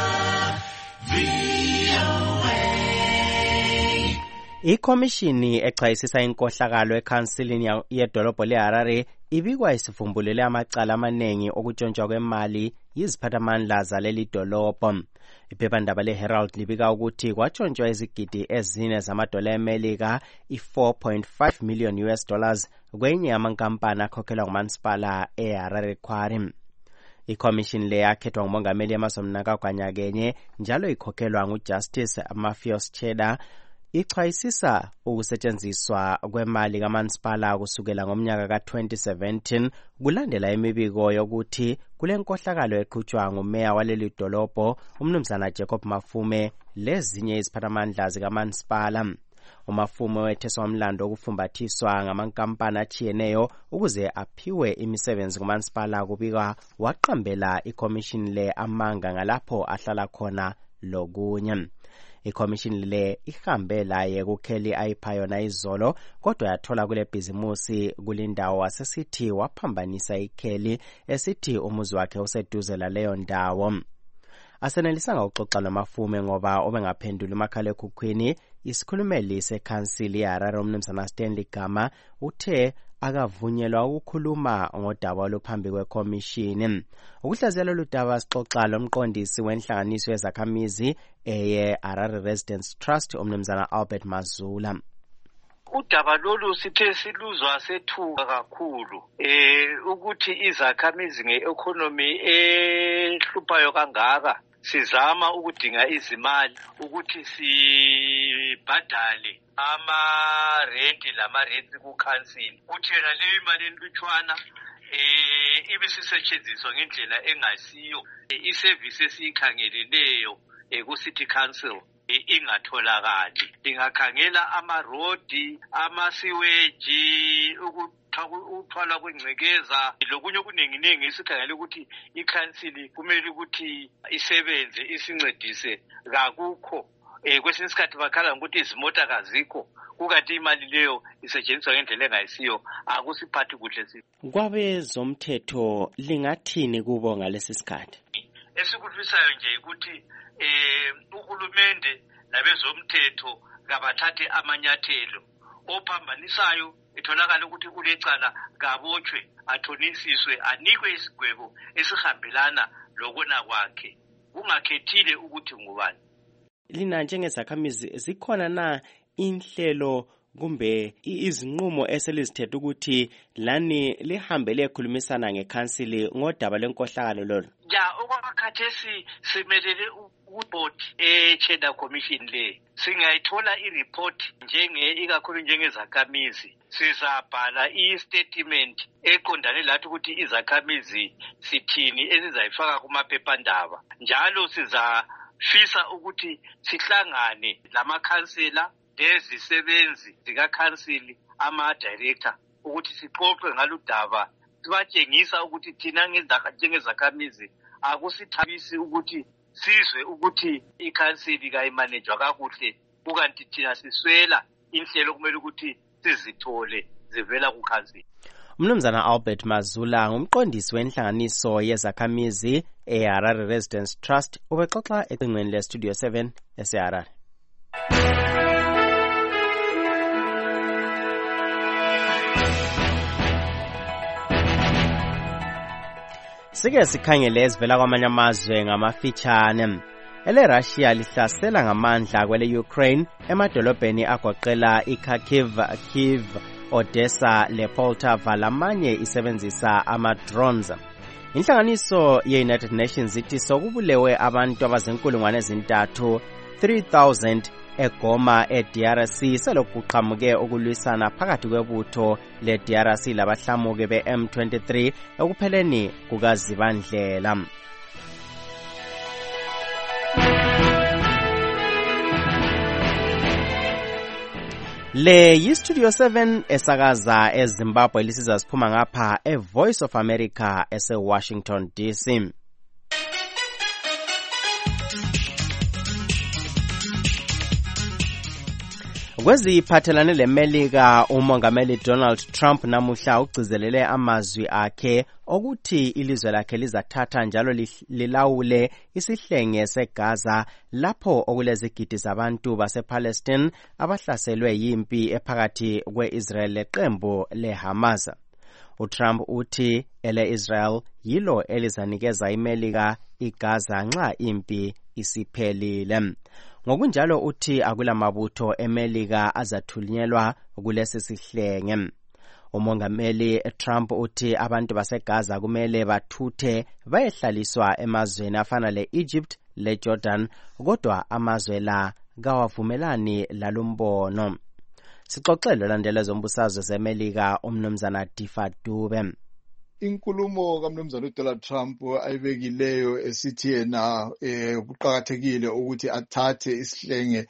VOA. Ikhomishini echayisisa inkohlakalo ekhansilini yedolobho leHarare ibikwa isivumbulele amacala amaningi okutshontsha kwemali yiziphathamandla zaleli dolobho. Iphephandaba leHerald libika ukuthi kwatshontsha izigidi ezine zamadola eMelika, i$4.5 million US dollars kwenye yamankampani akhokhelwa ngumasipala eHarare Quarry. Ikhomishini le yakhethwa ngumongameli Emmerson Mnangagwa nyakenye njalo ikhokhelwa nguJustice Mafios Cheda. Ichayisisa ukusetshenziswa kwemali kamasipala kusukela ngomnyaka ka-2017 kulandela imibiko yokuthi kule nkohlakalo eqhutshwa ngumeya waleli dolobho umnumzana Jacob Mafume lezinye iziphathamandla zikamasipala. uMafume wetheswa umlando okufumbathiswa ngamankampani achiyeneyo ukuze aphiwe imisebenzi kumasipala kubika waqambela ikhomishini le amanga ngalapho ahlala khona lokunye. Ikhomishini le ihambe laye kukheli ayipha yona izolo kodwa yathola kule bhizimusi kulindawo wasesithi waphambanisa ikheli esithi umuzi wakhe useduze laleyo ndawo. Asenelisanga ukuxoxa noMafume ngoba obengaphendula umakhalekhukhwini. Isikhulumeli sekhansili yeHarare umnumzana Stanley Gama uthe akavunyelwa ukukhuluma ngodaba oluphambi kwekhomishini. Ukuhlaziyela lolu daba sixoxa lomqondisi wenhlanganiso yezakhamizi eye-Harare Residents Trust umnumzana Albert Mazula. Udaba lolu sithe siluzwa sethuka kakhulu ukuthi izakhamizi nge-economy ehluphayo kangaka sizama ukudinga izimali ukuthi sibhadale ama-rent lama-rents ku-council. Kuthi yena leyo imali enlutshwana ibisisetshenziswa ngendlela engasiyo. Isevisi esiyikhangeleleyo ku-city council ingatholakali. Ingakhangela amarodi, amasiweji, ukuthwala kwengcekeza lokunye okuningi esikhangele ukuthi ikhansili kumele ukuthi isebenze isincedise kakukho. Kwesinye isikhathi bakhala ngokuthi izimota kazikho kukanti imali leyo isetshenziswa ngendlela engayisiyo akusiphathi kuhle sithi. Kwabezomthetho lingathini kubo ngalesi sikhathi? Esikufisayo nje ukuthi uhulumende labezomthetho kabathathe amanyathelo ophambanisayo itholakala ukuthi ulecala kabotshwe athonisiswe anikwe isigwebo esihambelana lokona kwakhe kungakhethile ukuthi ngubani. Lina njengezakhamizi zikhona na inhlelo kumbe izinqumo eselizithethe ukuthi lani lihambe lekhulumisana ngekhansili ngodaba lenkohlakalo lolo? Ja, okwakhathesi simelele uboard e-Cheddar Commission le. Singayithola i-report ikakhulu njengezakhamizi. Sizabhala i-statement eqondane lathi ukuthi izakhamizi sithini ezizayifaka kumaphephandaba. Njalo sizafisa ukuthi sihlangane lamakhansela lezisebenzi zikakhansili ama-director ukuthi sixoxe ngaludaba sibatshengisa ukuthi thina njengezakhamizi akusithabisi ukuthi sizwe ukuthi ikhansili kayimanejwa kakuhle kukanti thina siswela inhlelo kumele ukuthi sizithole zivela kukhansili. Umnumzana Albert Mazula ngumqondisi wenhlanganiso yezakhamizi eHarare Residence Trust ubexoxa ecingweni leStudio 7 eseHarare. Sike sikhangele ezivela kwamanye amazwe ngamafitshane. EleRussia lihlasela ngamandla kwele-Ukraine emadolobheni agoqela iKharkiv, Kyiv, Odessa lePoltava lamanye isebenzisa ama-drones. Inhlanganiso ye-United Nations ithi sokubulewe abantu abazinkulungwane ezintathu 3,000 eGoma eDRC selokhu kuqhamuke ukulwisana phakathi kwebutho leDRC labahlamuki be-M23 ekupheleni kukazibandlela. Le yiStudio 7 esakaza eZimbabwe lisiza siphuma ngapha eVoice of America eseWashington DC. Kweziphathelane leMelika, umongameli Donald Trump namuhla ugcizelele amazwi akhe okuthi ilizwe lakhe lizathatha njalo lilawule isihlenge seGaza lapho okulezigidi zabantu basePalestine abahlaselwe yimpi ephakathi kwe-Israel leqembu leHamas. uTrump uthi ele-Israel yilo elizanikeza iMelika iGaza nxa impi isiphelile. Ngokunjalo uthi akulamabutho eMelika azathunyelwa kulesi sihlenge. Umongameli Trump uthi abantu baseGaza kumele bathuthe bayehlaliswa emazweni afana le-Egypt leJordan, kodwa amazwe la kawavumelani lalumbono. Sixoxele landela zombusazwe zeMelika umnumzana Difa Dube. Inkulumo kaMnumzana uDonald Trump ayibekileyo esithi yena kuqhakathekile ukuthi athathe isihlenge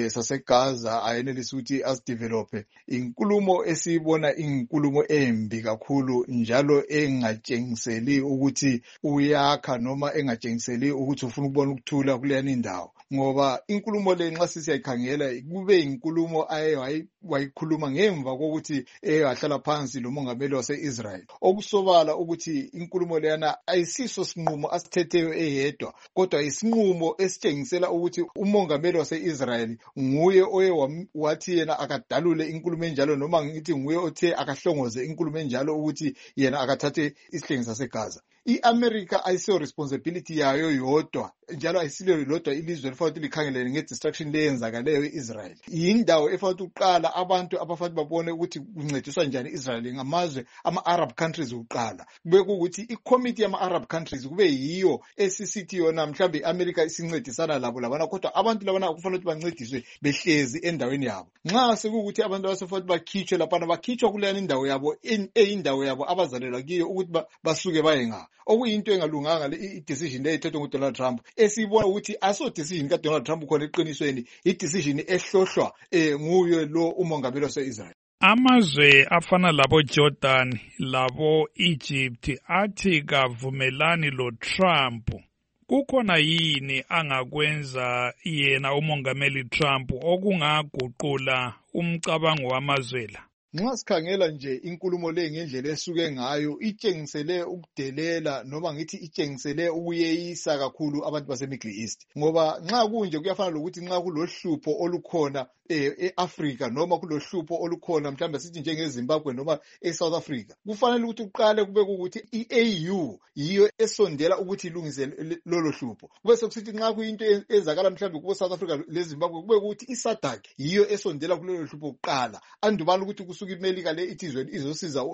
saseGaza ayenelisa ukuthi asidevelope. Inkulumo esibona inkulumo embi kakhulu njalo engatshengiseli ukuthi uyakha noma engatshengiseli ukuthi ufuna ukubona ukuthula kuleyani indawo. Ngoba inkulumo le nxa sisiyayikhangela kube inkulumo wayikhuluma ngemva kokuthi wahlala phansi lomongameli wase-Israel. Okusobala ukuthi inkulumo leyana ayisiso sinqumo asithetheyo eyedwa, kodwa isinqumo esitshengisela ukuthi umongameli wase-Israel nguye oye wathi yena akadalule inkulumo enjalo, noma ngithi nguye othe akahlongoze inkulumo enjalo ukuthi yena akathathe isihlenge saseGaza. I-America ayisiyo responsibility yayo yodwa, njalo ayisilo lodwa ilizwe elifanele likhangelele nge-destruction leyenzakaleyo e-Israel. Yindawo efanele uqala abantu abafanele babone ukuthi kuncediswa njani i-Israel ngamazwe ama-Arab countries uqala. Kube kuthi i-committee yama-Arab countries kube yiyo esisithi yona mhlambe i-America isincedisana labo labana, kodwa abantu labana kufanele bancediswe behlezi endaweni yabo. Nxa sekukuthi abantu abasefanele bakhitshwe lapana bakhitshwa kuleyani indawo yabo eyindawo yabo abazalelwa kiyo ukuthi basuke baye ngapha. Okuyinto engalunganga i-decision leyithethwe nguDonald Trump, esibona ukuthi aso decision kaDonald Trump khona eqinisweni i-decision ehlohlwa nguye lo umongameli wase-Israel. Amazwe afana labo Jordan labo Egypt athi kavumelani lo Trump. Kukhona yini angakwenza yena umongameli Trump okungaguqula umcabango wamazwe la? Nxa sikhangela nje inkulumo le ngendlela esuke ngayo itshengisele ukudelela noma ngithi itshengisele ukuyeyisa kakhulu abantu base-Middle East. Ngoba nxa kunje kuyafana lokuthi nxa kulohlupho olukhona e-Africa noma kulohlupho olukhona mhlawumbe sithi njengeZimbabwe noma eSouth Africa, kufanele ukuthi uqale kube ukuthi i-AU yiyo esondela ukuthi ilungise lolo hlupho. Kube sokusithi nxa kuyinto ezakala mhlawumbe kubo South Africa leZimbabwe kube ukuthi iSADC yiyo esondela kulelo hlupho kuqala, andubani ukuthi kusuka iMelika le ithizwe izosiza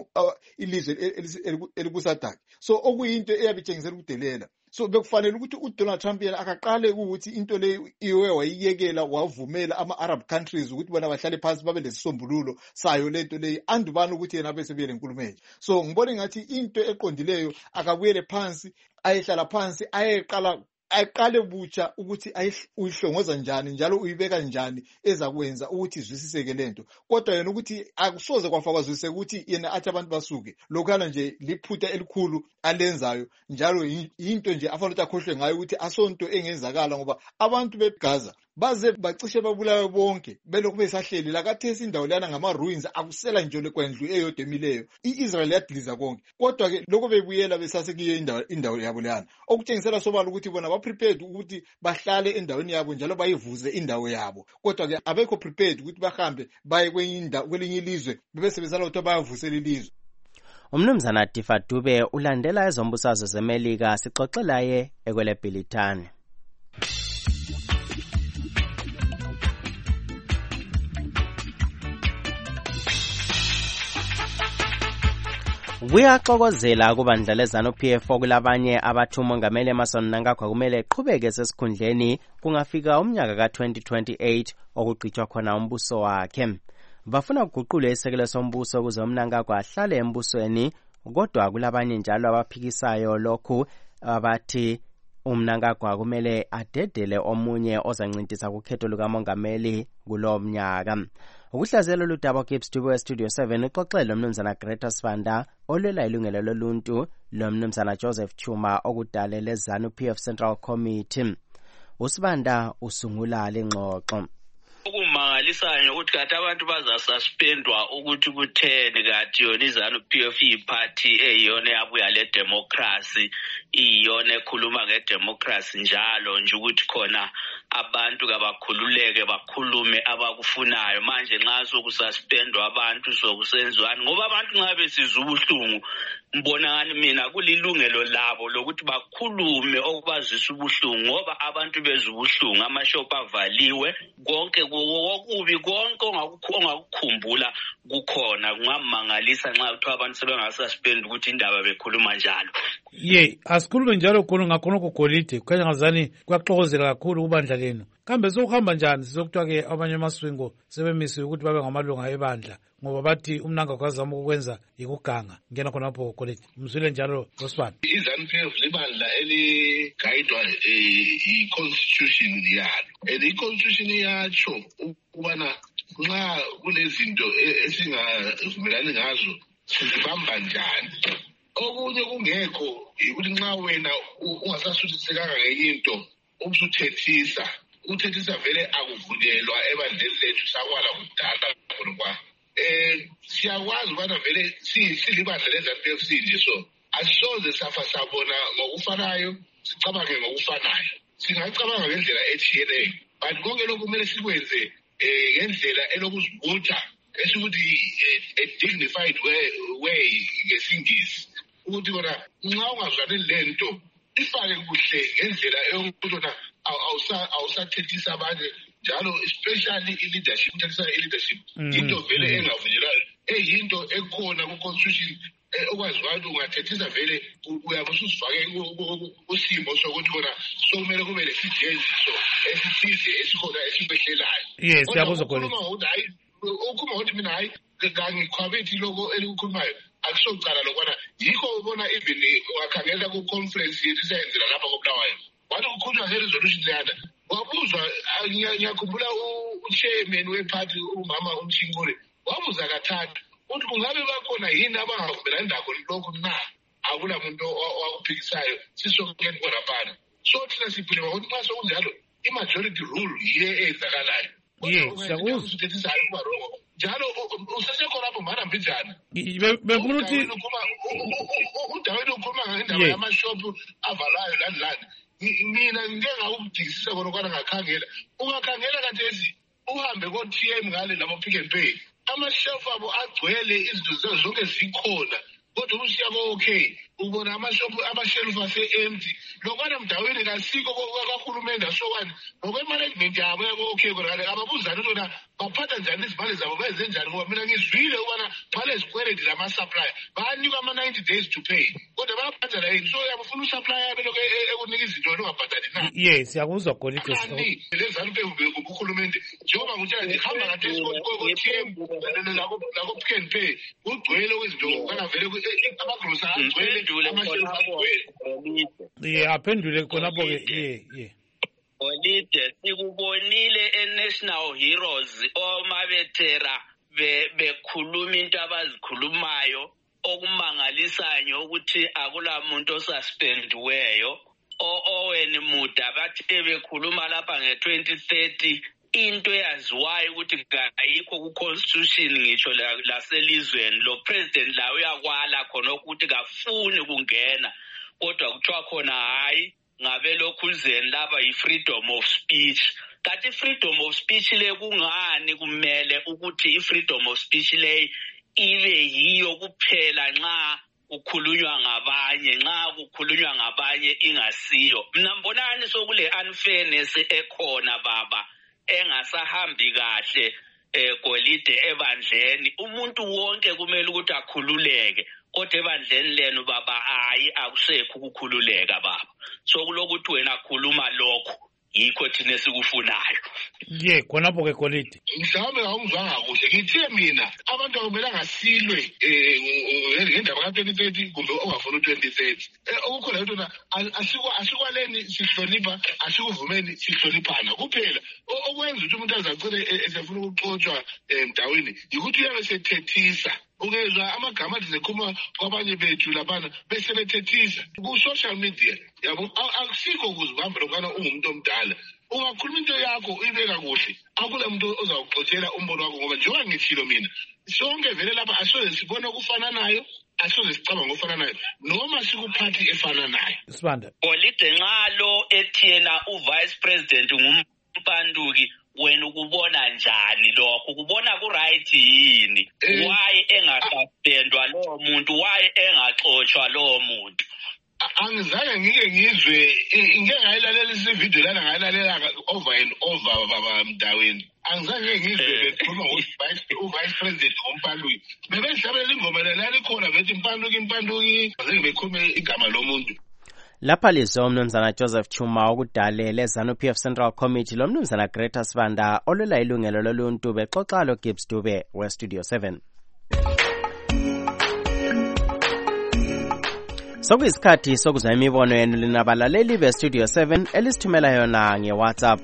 ilizwe elikuSADC. So okuyinto eyabitshengisela ukudelela. So bekufanele ukuthi uDonald Trump yena akaqale ukuthi into le iwe wayiyekela wavumela ama-Arab countries ukuthi bona bahlale phansi babe lesisombululo sayo lento leyi, andubani ukuthi yena bese buyele inkulumo enje. So ngibona ngathi into eqondileyo akabuyele phansi ayehlala phansi ayeqala aqale butsha ukuthi uyihlongoza njani njalo uyibeka njani ezakwenza ukuthi izwisiseke lento. Kodwa yena ukuthi akusoze kwafakwaziseke ukuthi yena athi abantu basuke. Lokhana nje liphutha elikhulu alenzayo njalo into nje afanele ukuthi akhohlwe ngayo ukuthi asonto engenzakala ngoba abantu beGaza baze bacishe babulawe bonke belokhu besahleli la kathesi indawo lana ngama-ruins akusela nje kwendlu eyodwa emileyo. I-Israel yadiliza konke kodwa ke lokho bebuyela besasekuyo indawo yabo lana okutshengisela sobala ukuthi bona ba-prepared ukuthi bahlale endaweni yabo njalo bayivuze indawo yabo kodwa ke abekho prepared ukuthi bahambe baye kwelinye ilizwe bebesebenzela ukuthi bayavusela ilizwe. Umnumzana Tifa Dube ulandela ezombusazwe zeMelika sixoxela ye ekwele Bhilitane. Kuyaxokozela kubandla lezanu PF kulabanye abathi umongameli Emmerson Mnangagwa kumele eqhubeke sesikhundleni kungafika umnyaka ka-2028 okugqitshwa khona umbuso wakhe. Bafuna ukuguqula isekelo sombuso ukuze uMnangagwa ahlale embusweni kodwa kulabanye njalo abaphikisayo lokhu abathi uMnangagwa kumele adedele omunye ozancintisa kukhetho lukamongameli kulo mnyaka. Ukuhlazela ludaba Gibbs Dube Studio 7 uxoxele umnumzana Greta Sibanda olwela ilungelo loluntu lomnumzana Joseph Chuma okudale lezanu PF Central Committee. Usibanda usungula lengxoxo. Okumangalisayo ukuthi kade abantu bazasuspendwa ukuthi kutheni kade yona izanu PF iparty eyona yabuya le democracy iyona ekhuluma ngedemocracy njalo nje ukuthi khona abantu kabakhululeke bakhulume abakufunayo manje nxa sokususpendwa abantu sokusenzwani ngoba abantu nxa besizwa ubuhlungu mbonani mina kulilungelo labo lokuthi bakhulume okubazisa ubuhlungu ngoba abantu bezwa ubuhlungu amashopu avaliwe konke okubi konke ongakukhumbula kukhona kungamangalisa nxa kuthiwa abantu sebengasasuspend ukuthi indaba bekhuluma njalo. Asikhulume njalo khona ngakhona kugolide kukhanya ngazani kuyaxokozela kakhulu kubandla lenu. Kambe sokuhamba njani sizokuthiwa ke abanye amaswingo sebemisiwe ukuthi babe ngamalunga ebandla ngoba bathi uMnangagwa azama ukwenza ikuganga ngena khonapho golide. Mzwile njalo Rosman. Izanu PF libandla eligayidwa i-constitution yalo. I-constitution yatsho ukubana nxa kunezinto esingavumelani ngazo sizibamba njani. Okunye kungekho ukuthi nxa wena ungasasuthisekanga ngenye into ubusuthethisa uthethisa vele akuvulelwa ebandleni lethu sakwala kudala khona siyakwazi ukubana vele silibandla lezanu PF sinje so asisoze safa sabona ngokufanayo sicabange ngokufanayo singacabanga ngendlela etshiyeneyo but konke lokhu kumele sikwenze ngendlela elokuzibutha esikuthi a dignified way ngesingisi ukuthi kona nxa ungazwani lento ifake kuhle ngendlela eyokuthi kona awusathethisa abanye njalo especially i-leadership uthethisa i-leadership into vele engavunyelwayo eyinto ekhona ku-constitution okwaziwayo ukuthi ungathethisa vele uyabe ususifake kusimo sokuthi kona sokumele kube lesijenziso esithize esikhona esibehlelayo. Siyakuzwa khona. Ukhuluma ukuthi mina hayi kangikhwabethi loko elikukhulumayo akusocala lokwana yikho ubona even wakhangela ku-conference yethu isayenzela lapha koBulawayo wathi kukhulunywa nge-resolution leyana wabuzwa ngiyakhumbula u-chairman we-party umama uMshinkule wabuza kathathu ukuthi kungabe bakhona yini abangavumelani ndakho lokhu na akula muntu owakuphikisayo sisokeni konaphana so thina sibhilema ukuthi nxa sokunjalo i-majority rule yiyo eyenzakalayo. Njalo usesekhonapho mbanambijana befuna ukuthi udaweni ukhuluma ngendaba yamashopu avalayo lani lani mina ngike ngakubudikisisa khona kwana ngakhangela ungakhangela kathesi uhambe ko-TM ngale labo-Pick n Pay amashefu abo agcwele izinto zonke zikhona kodwa ubusiyabo okay ubona amashelufu ase-empty lokwana mdaweni kasikho kahulumende asokwane ngokwemanagement yabo yabo okay kodwa ababuzani ukona baphatha njani izimali zabo benze njani ngoba mina ngizwile ukubana phale zikweledi lama-supplier bayanikwa ama-90 days to pay kodwa bayabhadala yini so yabafuna usupplier beloko ekunika izinto ongabhadali na. Siyakuzwa golide lezanu uhulumende njengoba ngitshela nje hamba ngathi ko-TM lako Pick n Pay kugcwele kwezinto kanavele amagrosa agcwele amashelufu agcwele. Aphendule khonapho-ke Olide sikubonile e-National Heroes omabethera bekhuluma into abazikhulumayo okumangalisayo ukuthi akula muntu osuspendiweyo owena muda bathe bekhuluma lapha nge-2030 into eyaziwayo ukuthi ayikho ku-constitution ngisho laselizweni lo president la uyakwala khona ukuthi kafuni kungena kodwa kuthiwa khona hayi ngabe lokhuzeni laba yi-freedom of speech. Kanti i-freedom of speech le kungani kumele ukuthi i-freedom of speech le ibe yiyo kuphela nxa kukhulunywa ngabanye ingasiyo? Mina mbonani sokule unfairness ekhona baba engasahambi kahle Golide ebandleni. Umuntu wonke kumele ukuthi akhululeke kodwa ebandleni lenu baba hayi akusekho ukukhululeka baba. So kulokuthi wena khuluma lokho yikho thina sikufunayo. Khonapho-ke Golide mhlawumbe awungizwanga kuhle ngithe mina abantu akumelanga silwe ngendaba ka-2030 kumbe ongafuna u-2030 okukhona yintona asikwaleni sihlonipha asikuvumeni sihloniphana kuphela okwenza ukuthi umuntu azacile esefuna ukuxotshwa mdawini yikuthi uyabe sethethisa ungezwa amagama athi zekhuluma kwabanye bethu laphana bese bethethisa ku-social media yabo akusikho ukuzibamba lokana ungumuntu omdala ungakhuluma into yakho uyibeka kuhle akula muntu ozawuxothela umbono wakho ngoba njengoba ngithilo mina sonke vele lapha asoze sibone okufananayo asoze sicabanga okufananayo noma sikuphathi efananayo. Sibanda Golide nxalo ethiyena uvice president ngumpanduki wena ukubona njani lokho ukubona ku-right yini? Why engasuspendwa lowo muntu? Why engaxotshwa lowo muntu? Angizange ngike ngizwe ngeke ngayilalela isividiyo lana ngayilalela over and over baba mdaweni. Angizange ngizwe bekhuluma uvice president ngompanduki bebehlabelela ingoma leli khona bethi mpanduki azange bekhulume igama lomuntu. Lapha lizwa umnumzana Joseph Chuma okudalela eZANU-PF Central Committee lo mnumzana Greta Sibanda olwela ilungelo loluntu bexoxa lo Gibbs Dube we-Studio 7. Sokuyisikhathi sokuzwa imibono yenu linabalaleli be-Studio 7 elisithumela yona nge-WhatsApp.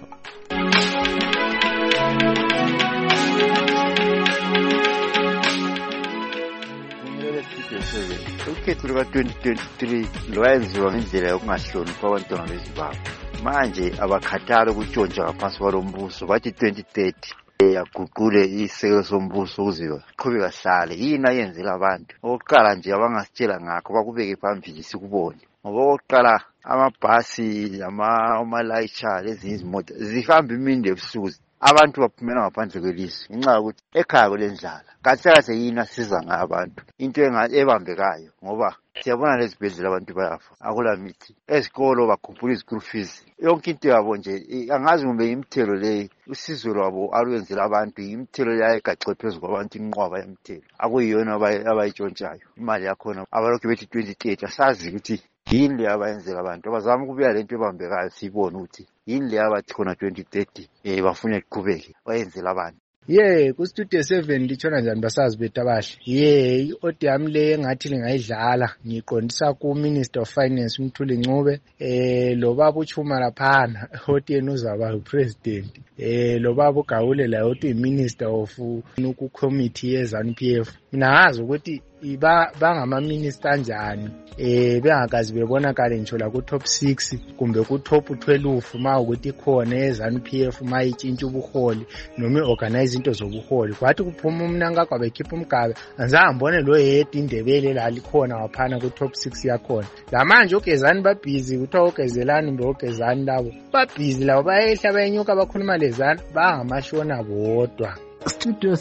Ukhetho luka-2023 lwayenziwa ngendlela yokungahloniphi abantwana beZimbabwe. Manje abakhathali ukutshontsha ngaphansi kwalo mbuso bathi 2030 yaguqule isekelo sombuso ukuze qhubeka hlale yini ayenzela abantu. Okokuqala nje abangasitshela ngakho bakubeke phambili sikubone. Ngoba okokuqala amabhasi amalayitsha lezinye izimota zihamba imini ebusuku abantu baphumela ngaphandle kwelizwe ngenxa yokuthi ekhaya kulendlala. Kahle yini asiza ngabantu into ebambekayo ngoba siyabona lezibhedlela abantu bayafa akula mithi ezikolo bakhuphula izikuru fees yonke into yabo nje angazi kumbe imithelo leyo usizo lwabo alwenzela abantu imithelo leyo ayigacwe phezu kwabantu inqwaba yemithelo akuyiyona abayitshontshayo imali yakhona abalokhu bethi 2030 asazi ukuthi yini le abayenzela abantu abazama ukubeka lento ebambekayo siyibone ukuthi yini le abathi khona 2030 bafuna iqhubeke bayenzela abantu. Ku-Studio 7 litshona njani basazi bethu abahle? I-odi yami le engathi lingayidlala ngiqondisa ku-Minister of Finance uMthuli Ncube lo baba uChuma laphana odi yena uzaba upresident lo baba uGawule la odi uMinister of ku-committee yeZANU-PF. Mina ngazi ukuthi bangama-minister njani bengakazi bebonakale ngisho la ku-top 6 kumbe ku-top 12 ma ukuthi khona yeZANU-PF ma itshintsha ubuholi noma i-organize into zobuholi kwathi kuphuma umnankagwa bekhipha umgabe anzange ngibone lo yedwa indebele la likhona waphana ku-top 6 yakhona. La manje ogezani babhizi kuthiwa ogezelani kumbe ogezani labo babhizi labo bayehla bayenyuka bakhuluma lezana bangamashona bodwa. Studio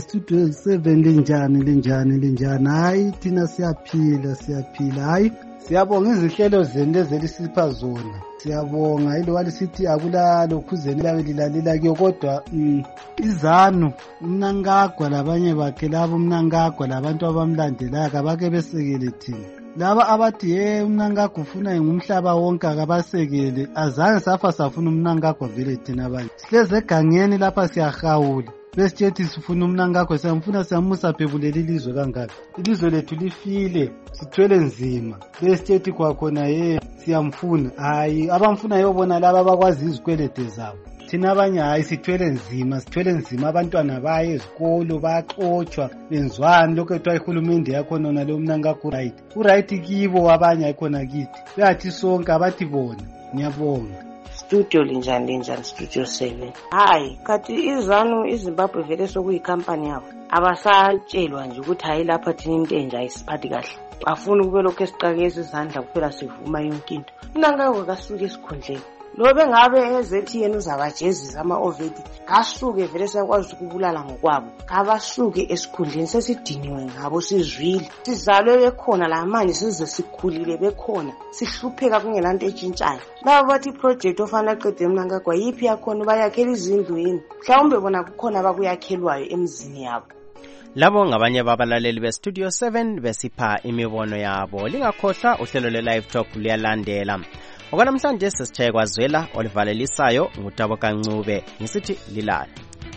7 linjani hayi thina siyaphila hayi siyabonga izinhlelo zenu lezi elisipha zona siyabonga ilo walisithi akulalo khuzeni lawe lilalela kuyo kodwa iZANU umnankagwa labanye bakhe labo umnankagwa labantu abamlandelayo abake besekele thina laba abathi umnangagwa ufuna ngumhlaba wonke akabasekele azange safa safuna umnangagwa vele thina abanye sihleze egangeni lapha siyahawula besitshethi sifuna umnangagwa siyamfuna siyamusa phebuleli ilizwe kangaka ilizwe lethu lifile sithwele nzima besitshethi kwakhona siyamfuna hayi abamfuna yobona laba abakwazi izikwelede zabo thina abanye hayi sithwele nzima abantwana baye ezikolo baxotshwa benzwani lokho ethiwa ihulumende yakhona nona lo mnangagwa uright kibo abanye ayikhona kithi beyathi sonke abathi bona ngiyabonga studio linjani studio 7 hayi kathi izanu iZimbabwe vele sokuyikampani yabo abasatshelwa nje ukuthi hayi lapha thina into enje ayisiphathi kahle bafuna ukube lokho esiqakeza izandla kuphela sivuma yonke into mnangagwa kasuke esikhundleni lo bengabe ezethi yena uzabajezisa ama-oveti kasuke vele sayakwazi ukubulala ngokwabo kabasuke esikhundleni sesidiniwe ngabo sizwile sizalwe bekhona la manje size sikhulile bekhona sihlupheka kungelanto etshintshayo laba bathi iprojekthi ofanele aqede mnangagwa yiphi yakhona bayakhela izindlu yini mhlawumbe bona kukhona abakuyakhelwayo emzini yabo. Labo ngabanye babalaleli beStudio 7 besipha imibono yabo. Lingakhohlwa uhlelo le-Live Talk liyalandela. Okwanamhlanje sesitshaye kwazwela olivalelisayo ngutabo kancube ngisithi lilala.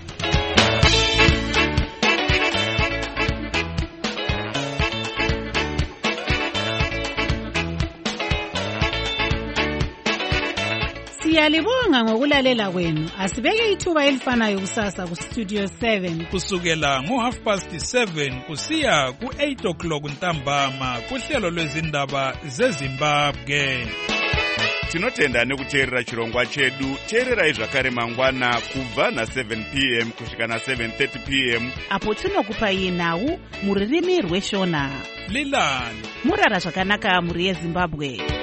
Siyalibonga ngokulalela kwenu. Asibeke ithuba elifanayo kusasa kuStudio 7 kusukela ngo7:30 kusiya ku8:00 ntambama kuhlelo lwezindaba zeZimbabwe. Tinotenda nekuteerera chirongwa chedu. Teererai zvakare mangwana kubva na7 p.m. kusvika na7:30 p.m. apo tinokupai nhau muririmi rweshona. Lilani murara zvakanaka muri yeZimbabwe.